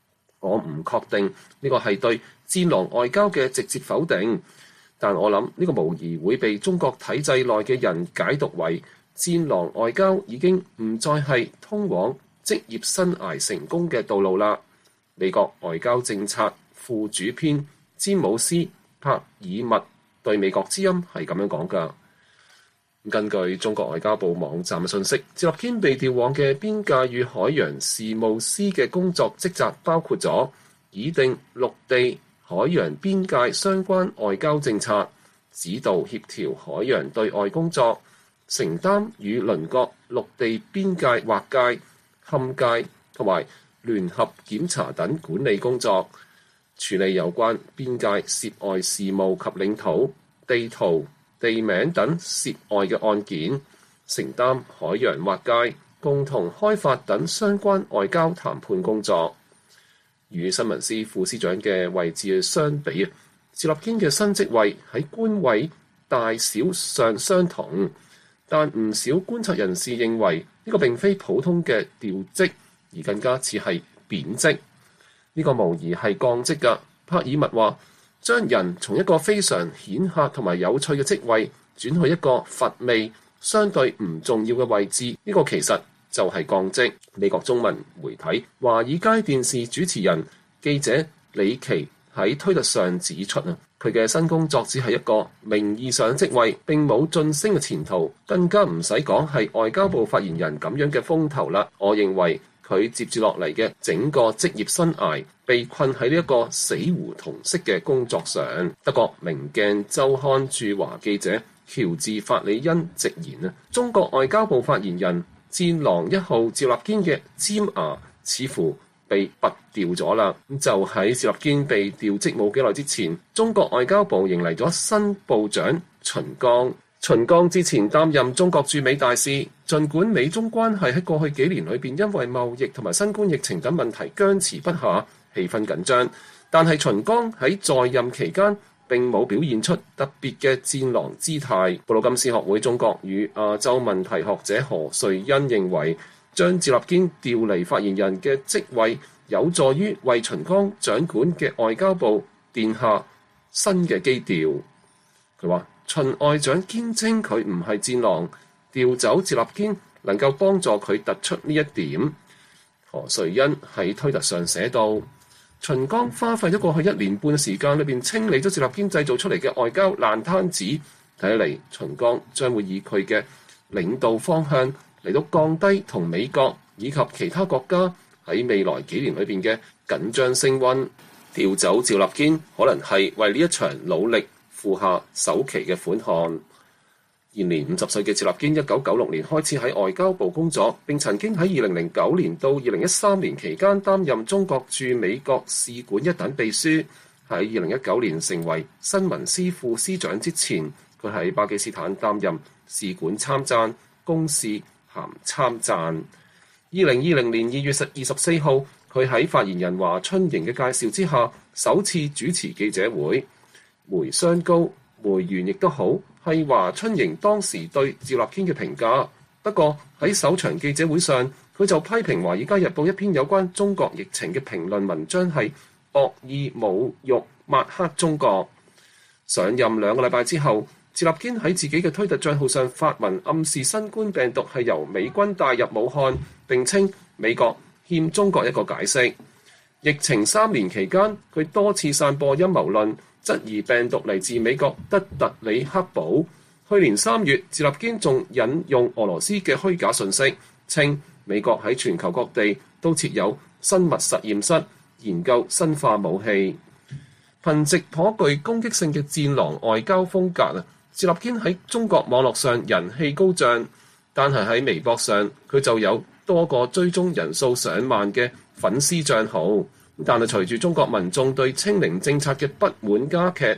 [SPEAKER 4] 我唔確定呢個係對戰狼外交嘅直接否定，但我諗呢個無疑會被中國體制內嘅人解讀為戰狼外交已經唔再係通往職業生涯成功嘅道路啦。美國外交政策副主編詹姆斯帕爾默對美國之音係咁樣講㗎。根據中國外交部網站嘅信息，趙立堅被調往嘅邊界與海洋事務司嘅工作職責包括咗擬定陸地、海洋邊界相關外交政策，指導協調海洋對外工作，承擔與鄰國陸地邊界劃界、勘界同埋聯合檢查等管理工作，處理有關邊界涉外事務及領土、地圖、地名等涉外嘅案件，承擔海洋劃界、共同開發等相關外交談判工作。與新聞司副司長嘅位置相比，趙立堅嘅新職位喺官位大小上相同，但唔少觀察人士認為呢個並非普通嘅調職，而更加似係貶職。呢個無疑係降職㗎。帕爾默話，將人從一個非常顯赫同埋有趣嘅職位轉去一個乏味、相對唔重要嘅位置，呢、這個其實就係降職。美國中文媒體華爾街電視主持人記者李奇喺推特上指出啊，佢嘅新工作只係一個名義上職位，並冇晉升嘅前途，更加唔使講係外交部發言人咁樣嘅風頭啦。我認為佢接住落嚟嘅整個職業生涯被困喺呢一個死胡同式嘅工作上。德國明鏡週刊駐華記者喬治法里恩直言啊，中國外交部發言人戰狼一號趙立堅嘅尖牙似乎被拔掉咗啦。就喺趙立堅被調職冇幾耐之前，中國外交部迎嚟咗新部長秦剛。秦剛之前擔任中國駐美大使，儘管美中關係喺過去幾年裏邊因為貿易同埋新冠疫情等問題僵持不下，氣氛緊張，但係秦剛喺在，在任期間並冇表現出特別嘅戰狼姿態。布魯金斯學會中國與亞洲問題學者何瑞恩認為，將趙立堅調離發言人嘅職位，有助於為秦剛掌管嘅外交部奠下新嘅基調。佢話，秦外長堅稱佢唔係戰狼，調走趙立堅能夠幫助佢突出呢一點。何瑞恩喺推特上寫道，秦剛花費咗過去一年半時間裏邊清理咗趙立堅製造出嚟嘅外交爛攤子，睇嚟秦剛將會以佢嘅領導方向嚟到降低同美國以及其他國家喺未來幾年裏邊嘅緊張升溫。調走趙立堅可能係為呢一場努力付下首期嘅款項。現年五十歲嘅趙立堅，一九九六年開始喺外交部工作，並曾經喺二零零九年到二零一三年期間擔任中國駐美國使館一等秘書。喺二零一九年成為新聞司副司長之前，佢喺巴基斯坦擔任使館參贊、公使銜參贊。二零二零年二月二十四號，佢喺發言人華春瑩嘅介紹之下，首次主持記者會。梅商高、梅園亦都好，係華春瑩當時對趙立堅嘅評價。不過喺首場記者會上，佢就批評《華爾街日報》一篇有關中國疫情嘅評論文章係惡意侮辱抹黑中國。上任兩個禮拜之後，趙立堅喺自己嘅推特帳號上發文暗示新冠病毒係由美軍帶入武漢，並稱美國欠中國一個解釋。疫情三年期間，佢多次散播陰謀論，質疑病毒嚟自美國德特里克堡。去年三月，趙立堅仲引用俄羅斯嘅虛假信息，稱美國喺全球各地都設有生物實驗室，研究生化武器。憑藉頗具攻擊性嘅戰狼外交風格啊，趙立堅喺中國網絡上人氣高漲，但係喺微博上佢就有多個追蹤人數上萬嘅粉絲帳號。但係隨住中國民眾對清零政策嘅不滿加劇，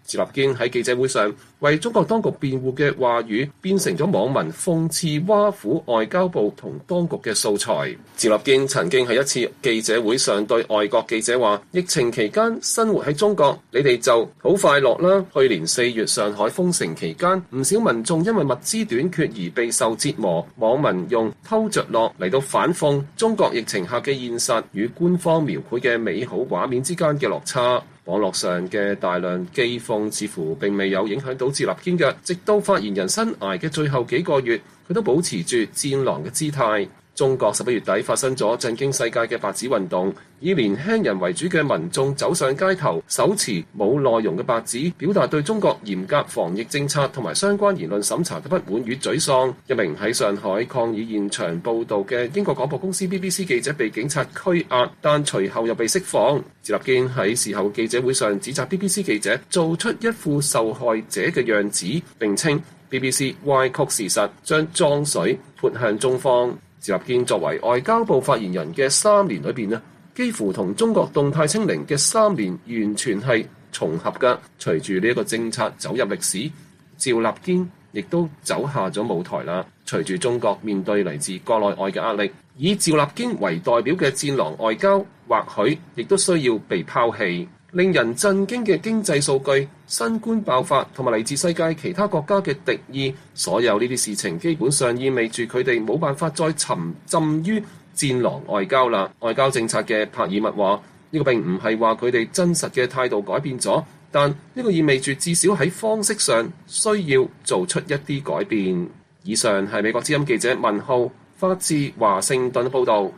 [SPEAKER 4] 趙立堅喺記者會上為中國當局辯護嘅話語變成咗網民諷刺挖苦外交部同當局嘅素材。趙立堅曾經喺一次記者會上對外國記者話：疫情期間生活喺中國，你哋就好快樂啦。去年四月上海封城期間，唔少民眾因為物資短缺而備受折磨，網民用偷着樂嚟到反諷中國疫情下嘅現實與官方描繪嘅美好畫面之間嘅落差。網絡上嘅大量譏諷似乎並未有影響到趙立堅嘅，直到發言人生涯嘅最後幾個月，佢都保持住戰狼嘅姿態。中國十一月底發生咗震驚世界嘅白紙運動，以年輕人為主嘅民眾走上街頭，手持冇內容嘅白紙，表達對中國嚴格防疫政策同埋相關言論審查嘅不滿與沮喪。一名喺上海抗議現場報導嘅英國廣播公司 B B C 記者被警察拘押，但隨後又被釋放。趙立堅喺事後記者會上指責 B B C 記者做出一副受害者嘅樣子，並稱 B B C 歪曲事實，將髒水潑向中方。趙立堅作為外交部發言人嘅三年裏邊呢，幾乎同中國動態清零嘅三年完全係重合嘅。隨住呢一個政策走入歷史，趙立堅亦都走下咗舞台啦。隨住中國面對嚟自國內外嘅壓力，以趙立堅為代表嘅戰狼外交，或許亦都需要被拋棄。令人震驚嘅經濟數據、新冠爆發同埋嚟自世界其他國家嘅敵意，所有呢啲事情基本上意味住佢哋冇辦法再沉浸於戰狼外交啦。外交政策嘅帕爾默話：呢個並唔係話佢哋真實嘅態度改變咗，但呢個意味住至少喺方式上需要做出一啲改變。以上係美國之音記者文浩發自華盛頓報導。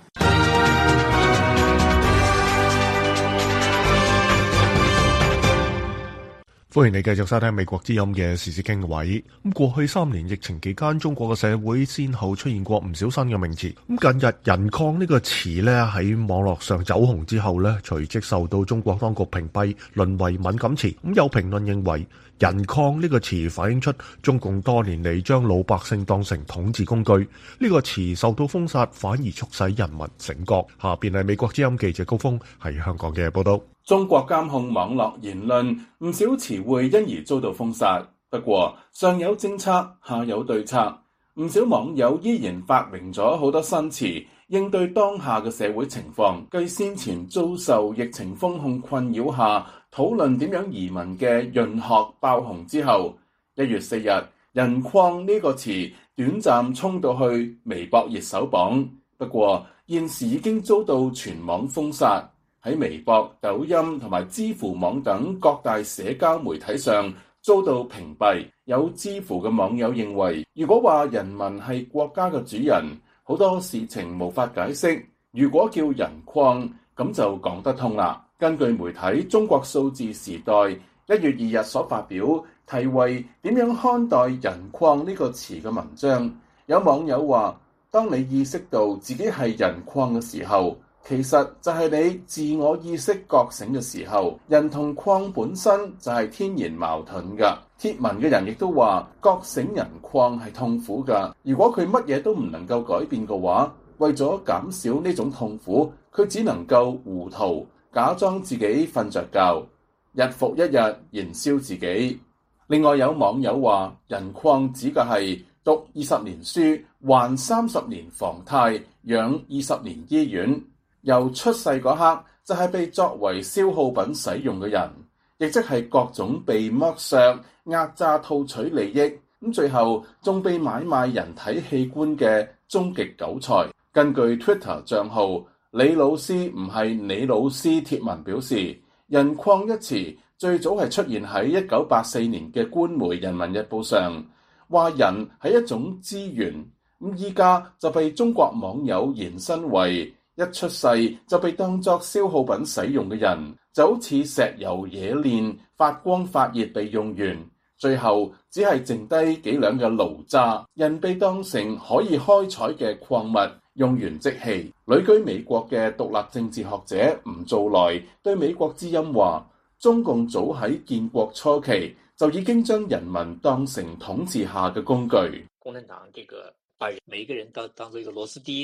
[SPEAKER 3] 歡迎你繼續收聽美國之音嘅時事經緯。咁過去三年疫情期間，中國嘅社會先後出現過唔少新嘅名詞。咁近日人礦呢個詞咧喺網絡上走紅之後咧，隨即受到中國當局屏蔽，淪為敏感詞。咁有評論認為，人礦呢個詞反映出中共多年嚟將老百姓當成統治工具。呢個詞受到封殺，反而促使人民醒覺。下邊係美國之音記者高峰喺香港嘅報道。
[SPEAKER 8] 中國監控網絡言論，唔少詞彙因而遭到封殺。不過上有政策，下有對策，唔少網友依然發明咗好多新詞應對當下嘅社會情況。繼先前遭受疫情封控困擾下討論點樣移民嘅潤學爆紅之後，一月四日人礦呢個詞短暫衝到去微博熱搜榜，不過現時已經遭到全網封殺。喺微博、抖音同埋支付網等各大社交媒體上遭到屏蔽。有支付嘅網友認為，如果話人民係國家嘅主人，好多事情無法解釋，如果叫人礦，咁就講得通啦。根據媒體《中國數字時代》一月二日所發表題為點樣看待人礦呢個詞嘅文章，有網友話，當你意識到自己係人礦嘅時候，其實就係你自我意識覺醒嘅時候。人同礦本身就係天然矛盾㗎。貼文嘅人亦都話，覺醒人礦係痛苦㗎。如果佢乜嘢都唔能夠改變嘅話，為咗減少呢種痛苦，佢只能夠糊塗，假裝自己瞓着覺，日復一日燃燒自己。另外有網友話，人礦指嘅係讀二十年書，還三十年房貸，養二十年醫院。由出世嗰刻就係被作為消耗品使用嘅人，亦即係各種被剝削、壓榨、套取利益，咁最後仲被買賣人體器官嘅終極韭菜。根據 Twitter 賬號李老師唔係你老師貼文表示，人礦一詞最早係出現喺一九八四年嘅官媒《人民日報》上，話人係一種資源，咁依家就被中國網友延伸為一出世就被當作消耗品使用嘅人，就好似石油冶煉發光發熱被用完，最後只係剩低幾兩嘅爐渣，人被當成可以開採嘅礦物，用完即棄。旅居美國嘅獨立政治學者吳造來對美國之音話，中共早喺建國初期就已經將人民當成統治下嘅工具。
[SPEAKER 9] 共產黨這個把每一個人當當做一個螺絲釘，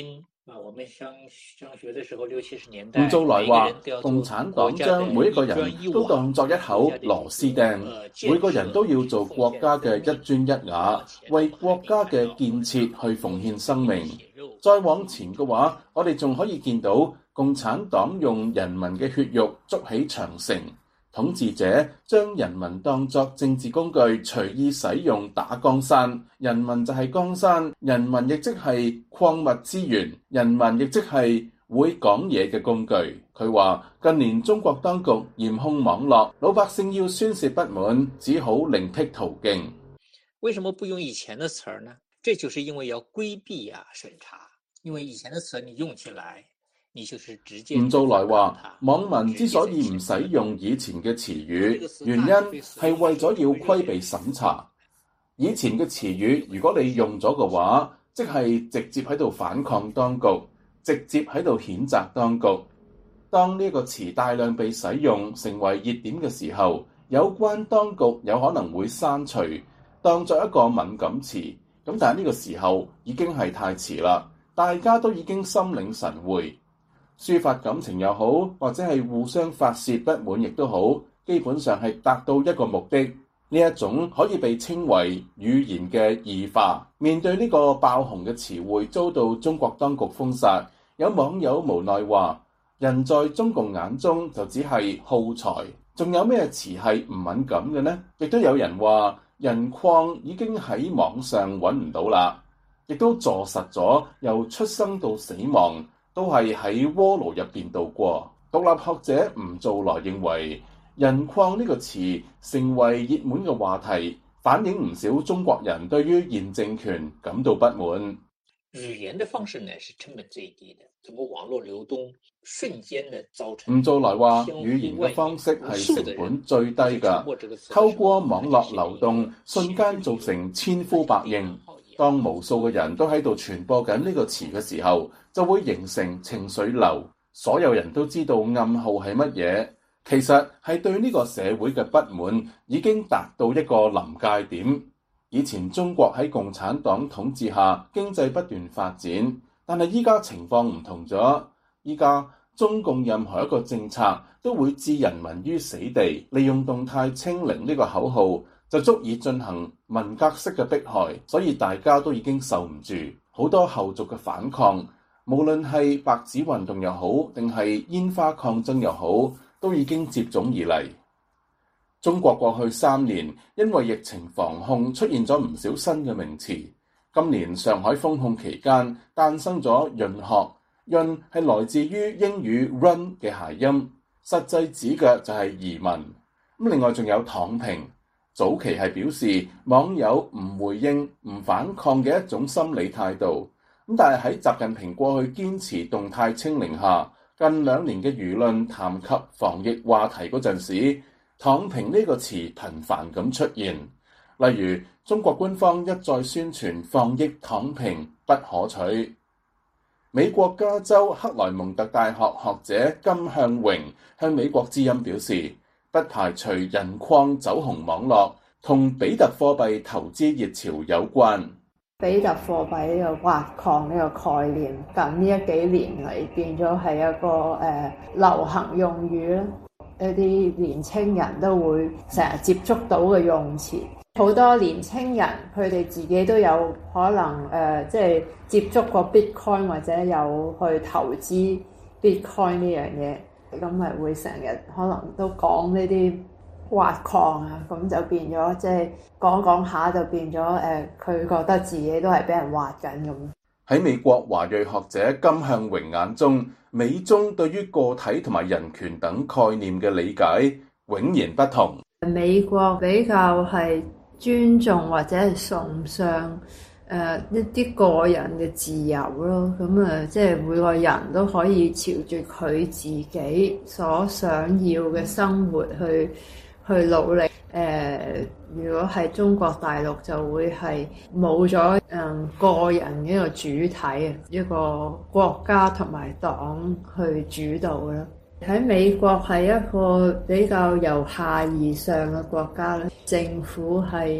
[SPEAKER 8] 吳祖來話：共產黨將每一個人都當作一口螺絲釘，每個人都要做國家嘅一磚一瓦，為國家嘅建設去奉獻生命。再往前嘅話，我哋仲可以見到共產黨用人民嘅血肉築起長城，統治者將人民當作政治工具隨意使用打江山，人民就係江山，人民亦即係礦物資源，人民亦即係會講嘢嘅工具。佢話近年中國當局嚴控網絡，老百姓要宣泄不滿，只好另闢途徑。
[SPEAKER 9] 為什麼不用以前的詞呢？這就是因為要規避啊審查，因為以前的詞你用起來，你就是直接。吳祖來話，
[SPEAKER 8] 網民之所以唔使用以前嘅詞語，原因係為咗要規避審查。以前嘅詞語，如果你用咗嘅話，即係直接喺度反抗當局，直接喺度譴責當局。當呢個詞大量被使用，成為熱點嘅時候，有關當局有可能會刪除，當作一個敏感詞。咁但係呢個時候已經係太遲啦，大家都已經心領神會，抒發感情又好，或者係互相發洩不滿亦都好，基本上係達到一個目的。呢一種可以被稱為語言嘅異化。面對呢個爆紅嘅詞彙遭到中國當局封殺，有網友無奈話：人在中共眼中就只係耗材，仲有咩詞係唔敏感嘅呢？亦都有人話人礦已經喺網上揾唔到啦，亦都坐實咗由出生到死亡都係喺鍋爐入邊度過。獨立學者吳祖來認為，人礦呢個詞成為熱門嘅話題，反映唔少中國人對於現政權感到不滿。
[SPEAKER 9] 語言的方式呢是成本最低的，通過網絡流動瞬間的造成。
[SPEAKER 8] 吳祖來話，語言嘅方式係成本最低㗎，透過網絡流動，瞬間造成千呼百應。當無數嘅人都喺度傳播緊呢個詞嘅時候，就會形成情緒流，所有人都知道暗號係乜嘢。其實係對呢個社會嘅不滿已經達到一個臨界點。以前中國喺共產黨統治下經濟不斷發展，但係依家情況唔同咗。依家中共任何一個政策都會置人民於死地，利用動態清零呢個口號就足以進行文革式嘅迫害，所以大家都已經受唔住，好多後續嘅反抗，無論係白紙運動又好，定係煙花抗爭又好，都已經接踵而嚟。中國過去三年因為疫情防控出現咗唔少新嘅名詞。今年上海封控期間誕生咗潤學，潤係來自於英語 run 嘅諧音，實際指嘅就係移民。咁另外仲有躺平，早期係表示網友唔回應、唔反抗嘅一種心理態度。咁但係喺習近平過去堅持動態清零下，近兩年嘅輿論談及防疫話題嗰陣時，躺平呢個詞頻繁咁出現。例如中國官方一再宣傳防疫躺平不可取。美國加州克萊蒙特大學學者金向榮向美國之音表示，不排除人礦走紅網絡同比特貨幣投資熱潮有關。
[SPEAKER 10] 比特貨幣呢個挖礦呢個概念，近呢一幾年嚟變咗係一個誒、呃、流行用語啦，一啲年青人都會成日接觸到嘅用詞。好多年青人佢哋自己都有可能誒、呃，即係接觸過 Bitcoin 或者有去投資 Bitcoin 呢樣嘢，咁咪會成日可能都講呢啲挖礦啊，咁就變咗即係講講下就變咗誒，佢、呃、覺得自己都係俾人挖緊咁。
[SPEAKER 8] 喺美國華裔學者金向榮眼中，美中對於個體同埋人權等概念嘅理解迥然不同。
[SPEAKER 10] 美國比較係尊重或者係崇尚誒、呃、一啲個人嘅自由咯，咁啊即係每個人都可以朝住佢自己所想要嘅生活去去努力。誒、呃，如果係中國大陸就會係冇咗誒個人嘅一個主體啊，一個國家同埋黨去主導啦。喺美國係一個比較由下而上嘅國家咧，政府係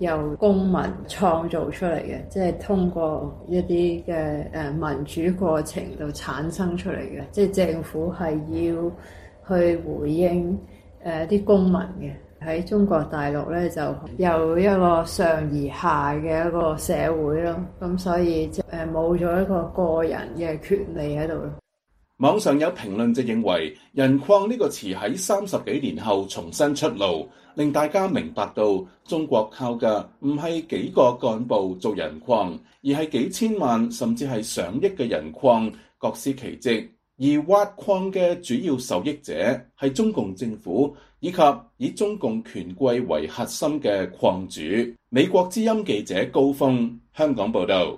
[SPEAKER 10] 由公民創造出嚟嘅，即係通過一啲嘅誒民主過程度產生出嚟嘅，即係政府係要去回應誒啲公民嘅。喺中國大陸咧就有一個上而下嘅一個社會咯，咁所以誒冇咗一個個人嘅權利喺度咯。
[SPEAKER 8] 網上有評論就認為人礦呢個詞喺三十幾年後重新出爐，令大家明白到中國靠嘅唔係幾個幹部做人礦，而係幾千萬甚至係上億嘅人礦各司其職，而挖礦嘅主要受益者係中共政府以及以中共權貴為核心嘅礦主。美國之音記者高峰，香港報道。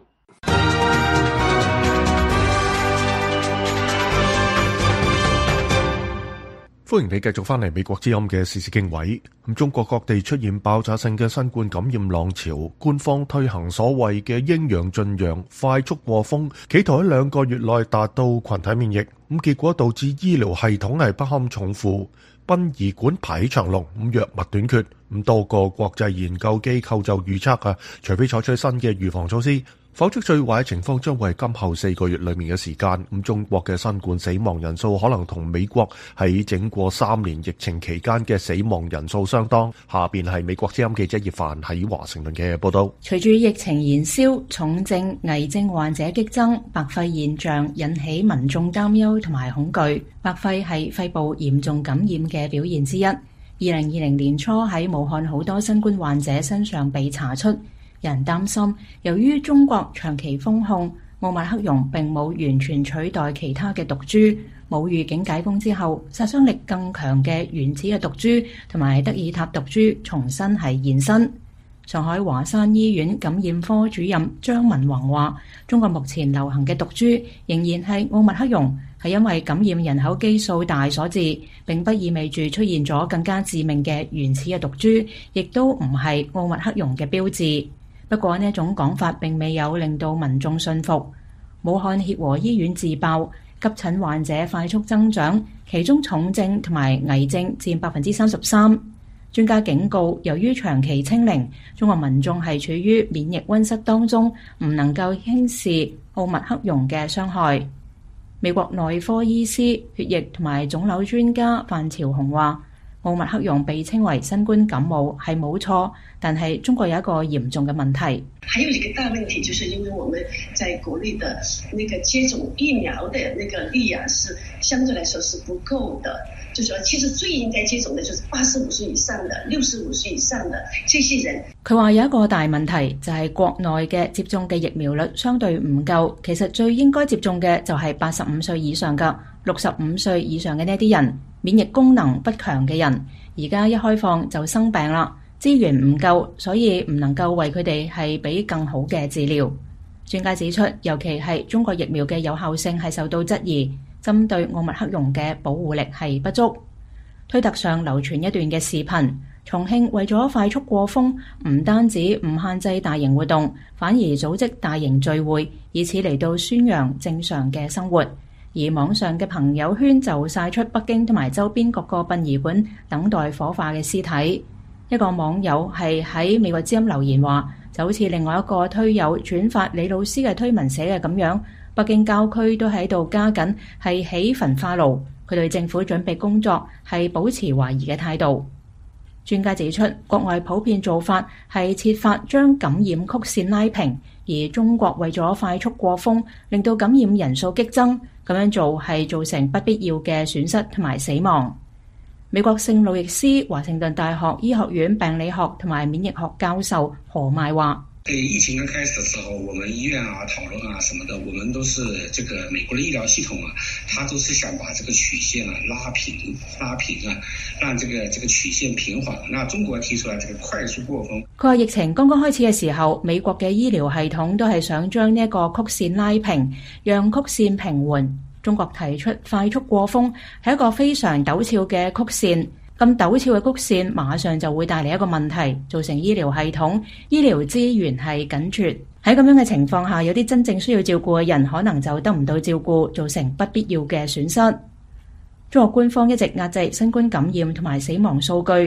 [SPEAKER 3] 歡迎你繼續翻嚟美國之音嘅時事經緯。咁中國各地出現爆炸性嘅新冠感染浪潮，官方推行所謂嘅應陽盡陽快速過峰，企圖喺兩個月內達到群體免疫。咁結果導致醫療系統係不堪重負，殯儀館排起長龍，咁藥物短缺。咁多個國際研究機構就預測啊，除非採取新嘅預防措施，否則最壞嘅情況將會係今後四個月裏面嘅時間。咁中國嘅新冠死亡人數可能同美國喺整個三年疫情期間嘅死亡人數相當。下邊係美國之音記者葉凡喺華盛頓嘅報道。
[SPEAKER 2] 隨住疫情延燒，重症、危症患者激增，白肺現象引起民眾擔憂同埋恐懼。白肺係肺部嚴重感染嘅表現之一。二零二零年初喺武漢好多新冠患者身上被查出。有人擔心，由於中國長期封控，奧密克戎並冇完全取代其他嘅毒株，冇預警解封之後，殺傷力更強嘅原始嘅毒株同埋德爾塔毒株重新係現身。上海華山醫院感染科主任張文宏話，中國目前流行嘅毒株仍然係奧密克戎，係因為感染人口基數大所致，並不意味住出現咗更加致命嘅原始嘅毒株，亦都唔係奧密克戎嘅標誌。不過呢一種講法並未有令到民眾信服。武漢協和醫院自爆，急診患者快速增長，其中重症同埋危症佔百分之三十三。專家警告，由於長期清零，中國民眾係處於免疫溫室當中，唔能夠輕視奧密克戎嘅傷害。美國內科醫師、血液同埋腫瘤專家范朝紅話，奧密克戎被稱為新冠感冒係冇錯，但係中國有一個嚴重嘅問題。
[SPEAKER 11] 還有一個大問題，就是因為我們在國內的那個接種疫苗的那個力啊，是相對來說是不夠的。就說其實最應該接種的就是八十五歲以上的、六十五歲以上的這些人。
[SPEAKER 2] 佢話有一個大問題就係國內嘅接種嘅疫苗率相對唔夠，其實最應該接種嘅就係八十五歲以上嘅、六十五歲以上嘅呢啲人，免疫功能不強嘅人，而家一開放就生病啦。資源唔夠，所以唔能夠為佢哋係俾更好嘅治療。專家指出，尤其係中國疫苗嘅有效性係受到質疑，針對奧密克戎嘅保護力係不足。推特上流傳一段嘅視頻，重慶為咗快速過峰，唔單止唔限制大型活動，反而組織大型聚會，以此嚟到宣揚正常嘅生活。而網上嘅朋友圈就曬出北京同埋周邊各個殯儀館等待火化嘅屍體。一個網友係喺美國之音留言話，就好似另外一個推友轉發李老師嘅推文寫嘅咁樣，北京郊區都喺度加緊係起焚化爐，佢對政府準備工作係保持懷疑嘅態度。專家指出，國外普遍做法係設法將感染曲線拉平，而中國為咗快速過峰，令到感染人數激增，咁樣做係造成不必要嘅損失同埋死亡。美國聖路易斯華盛頓大學醫學院病理學同埋免疫學教授何邁話：
[SPEAKER 12] 對疫情剛開始的時候，我們醫院啊討論啊什麼的，我們都是這個美國的醫療系統啊，他都是想把這個曲線啊拉平拉平啊，讓這個這個曲線平緩。那中國提出來這個快速過峰。
[SPEAKER 2] 佢話疫情剛剛開始嘅時候，美國嘅醫療系統都係想將呢一個曲線拉平，讓曲線平緩。中國提出快速過峰係一個非常陡峭嘅曲線，咁陡峭嘅曲線馬上就會帶嚟一個問題，造成醫療系統醫療資源係緊缺。喺咁樣嘅情況下，有啲真正需要照顧嘅人可能就得唔到照顧，造成不必要嘅損失。中國官方一直壓制新冠感染同埋死亡數據。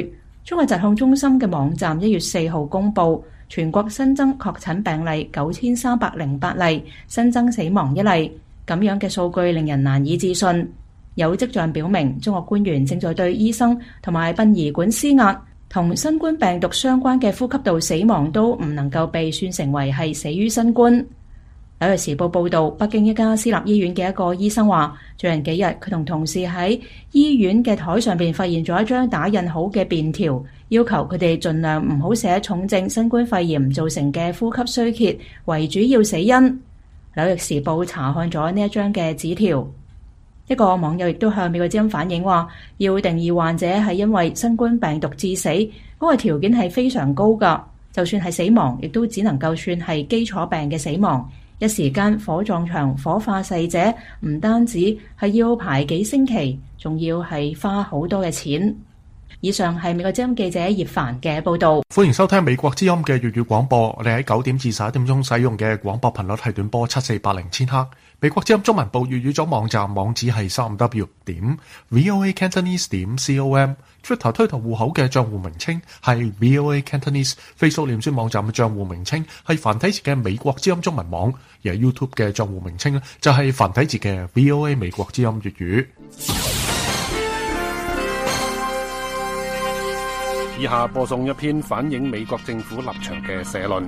[SPEAKER 2] 中國疾控中心嘅網站一月四號公佈，全國新增確診病例九千三百零八例，新增死亡一例。咁樣嘅數據令人難以置信。有跡象表明，中國官員正在對醫生同埋殯儀館施壓，同新冠病毒相關嘅呼吸道死亡都唔能夠被算成為係死於新冠。紐約時報報導，北京一家私立醫院嘅一個醫生話，最近幾日佢同同事喺醫院嘅台上邊發現咗一張打印好嘅便條，要求佢哋盡量唔好寫重症新冠肺炎造成嘅呼吸衰竭為主要死因。紐約時報查看咗呢一張嘅紙條，一個網友亦都向美國之音反映話，要定義患者係因為新冠病毒致死，嗰個條件係非常高㗎，就算係死亡，亦都只能夠算係基礎病嘅死亡。一時間火葬場火化逝者，唔單止係要排幾星期，仲要係花好多嘅錢。以上係美國之音記者葉凡嘅報導。
[SPEAKER 3] 歡迎收聽美國之音嘅粵語廣播。我哋喺九點至十一點鐘使用嘅廣播頻率係短波七四八零千赫。美國之音中文部粵語組網站網址係三 w 點 voa cantonese 點 com。Twitter 推特戶口嘅賬戶名稱係 voa cantonese。Facebook 臉書網站嘅賬戶名稱係繁體字嘅美國之音中文網，而係 YouTube 嘅賬戶名稱咧就係繁體字嘅 voa 美國之音粵語。
[SPEAKER 1] 以下播送一篇反映美國政府立場嘅社論。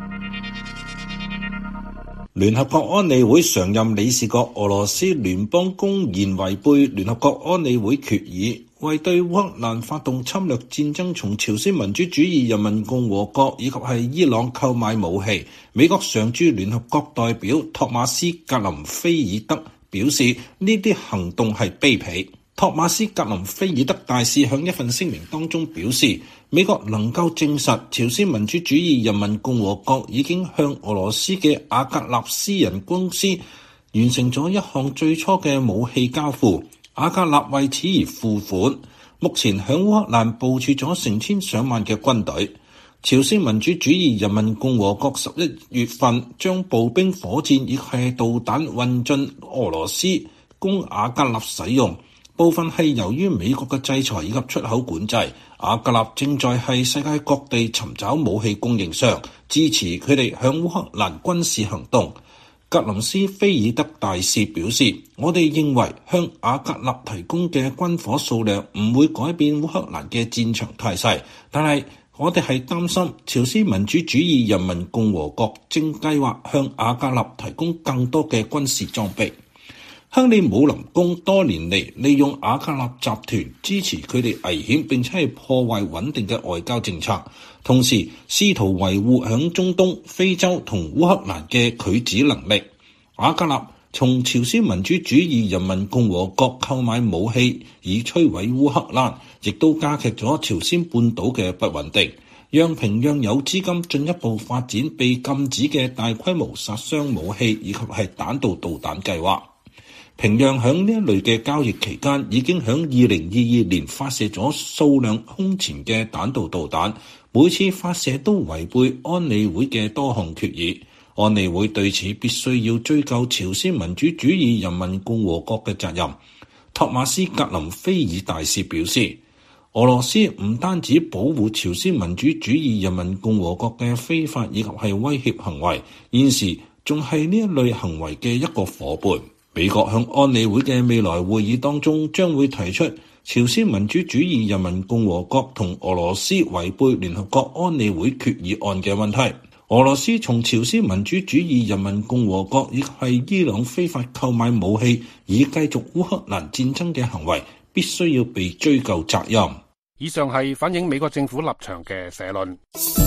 [SPEAKER 13] 聯合國安理會常任理事國俄羅斯聯邦公然違背聯合國安理會決議，為對烏克蘭發動侵略戰爭從朝鮮民主主義人民共和國以及係伊朗購買武器。美國常駐聯合國代表托馬斯格林菲爾德表示，呢啲行動係卑鄙。托馬斯格林菲爾德大使向一份聲明當中表示，美國能夠證實朝鮮民主主義人民共和國已經向俄羅斯嘅阿格納私人公司完成咗一項最初嘅武器交付，阿格納為此而付款，目前響烏克蘭部署咗成千上萬嘅軍隊。朝鮮民主主義人民共和國十一月份將步兵、火箭以及導彈運進俄羅斯，供阿格納使用。部分係由於美國嘅制裁以及出口管制，阿格納正在係世界各地尋找武器供應商，支持佢哋向烏克蘭軍事行動。格林斯菲爾德大使表示，我哋認為向阿格納提供嘅軍火數量唔會改變烏克蘭嘅戰場態勢，但係我哋係擔心朝鮮民主主義人民共和國正計劃向阿格納提供更多嘅軍事裝備。克里姆林宮多年嚟利用阿格納集團支持佢哋危險並且係破壞穩定嘅外交政策，同時試圖維護響中東、非洲同烏克蘭嘅拒止能力。阿格納從朝鮮民主主義人民共和國購買武器以摧毀烏克蘭，亦都加劇咗朝鮮半島嘅不穩定，讓平壤有資金進一步發展被禁止嘅大規模殺傷武器以及係彈道導彈計劃。平壤響呢一類嘅交易期間，已經響二零二二年發射咗數量空前嘅彈道導彈，每次發射都違背安理會嘅多項決議。安理會對此必須要追究朝鮮民主主義人民共和國嘅責任。托馬斯格林菲爾大使表示，俄羅斯唔單止保護朝鮮民主主義人民共和國嘅非法以及係威脅行為，現時仲係呢一類行為嘅一個夥伴。美國向安理會嘅未來會議當中將會提出朝鮮民主主義人民共和國同俄羅斯違背聯合國安理會決議案嘅問題。俄羅斯從朝鮮民主主義人民共和國以及係伊朗非法購買武器以繼續烏克蘭戰爭嘅行為，必須要被追究責任。
[SPEAKER 1] 以上係反映美國政府立場嘅社論。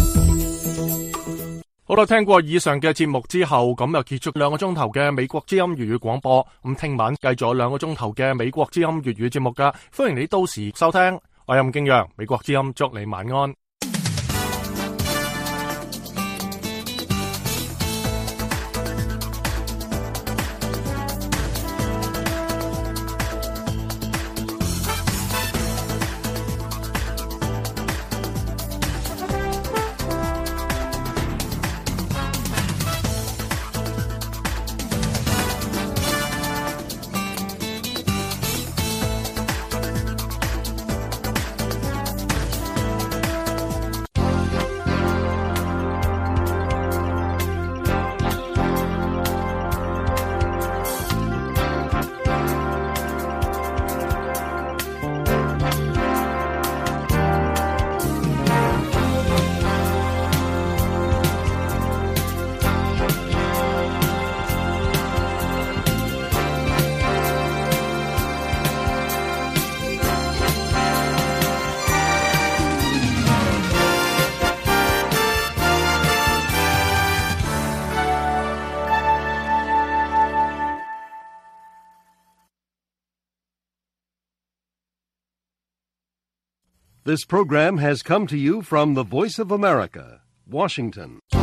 [SPEAKER 1] 好啦，聽過以上嘅節目之後，咁又結束兩個鐘頭嘅美國之音粵語廣播。咁聽晚繼續兩個鐘頭嘅美國之音粵語節目噶，歡迎你到時收聽。我係任敬陽，美國之音祝你晚安。
[SPEAKER 14] This program has come to you from the Voice of America, Washington.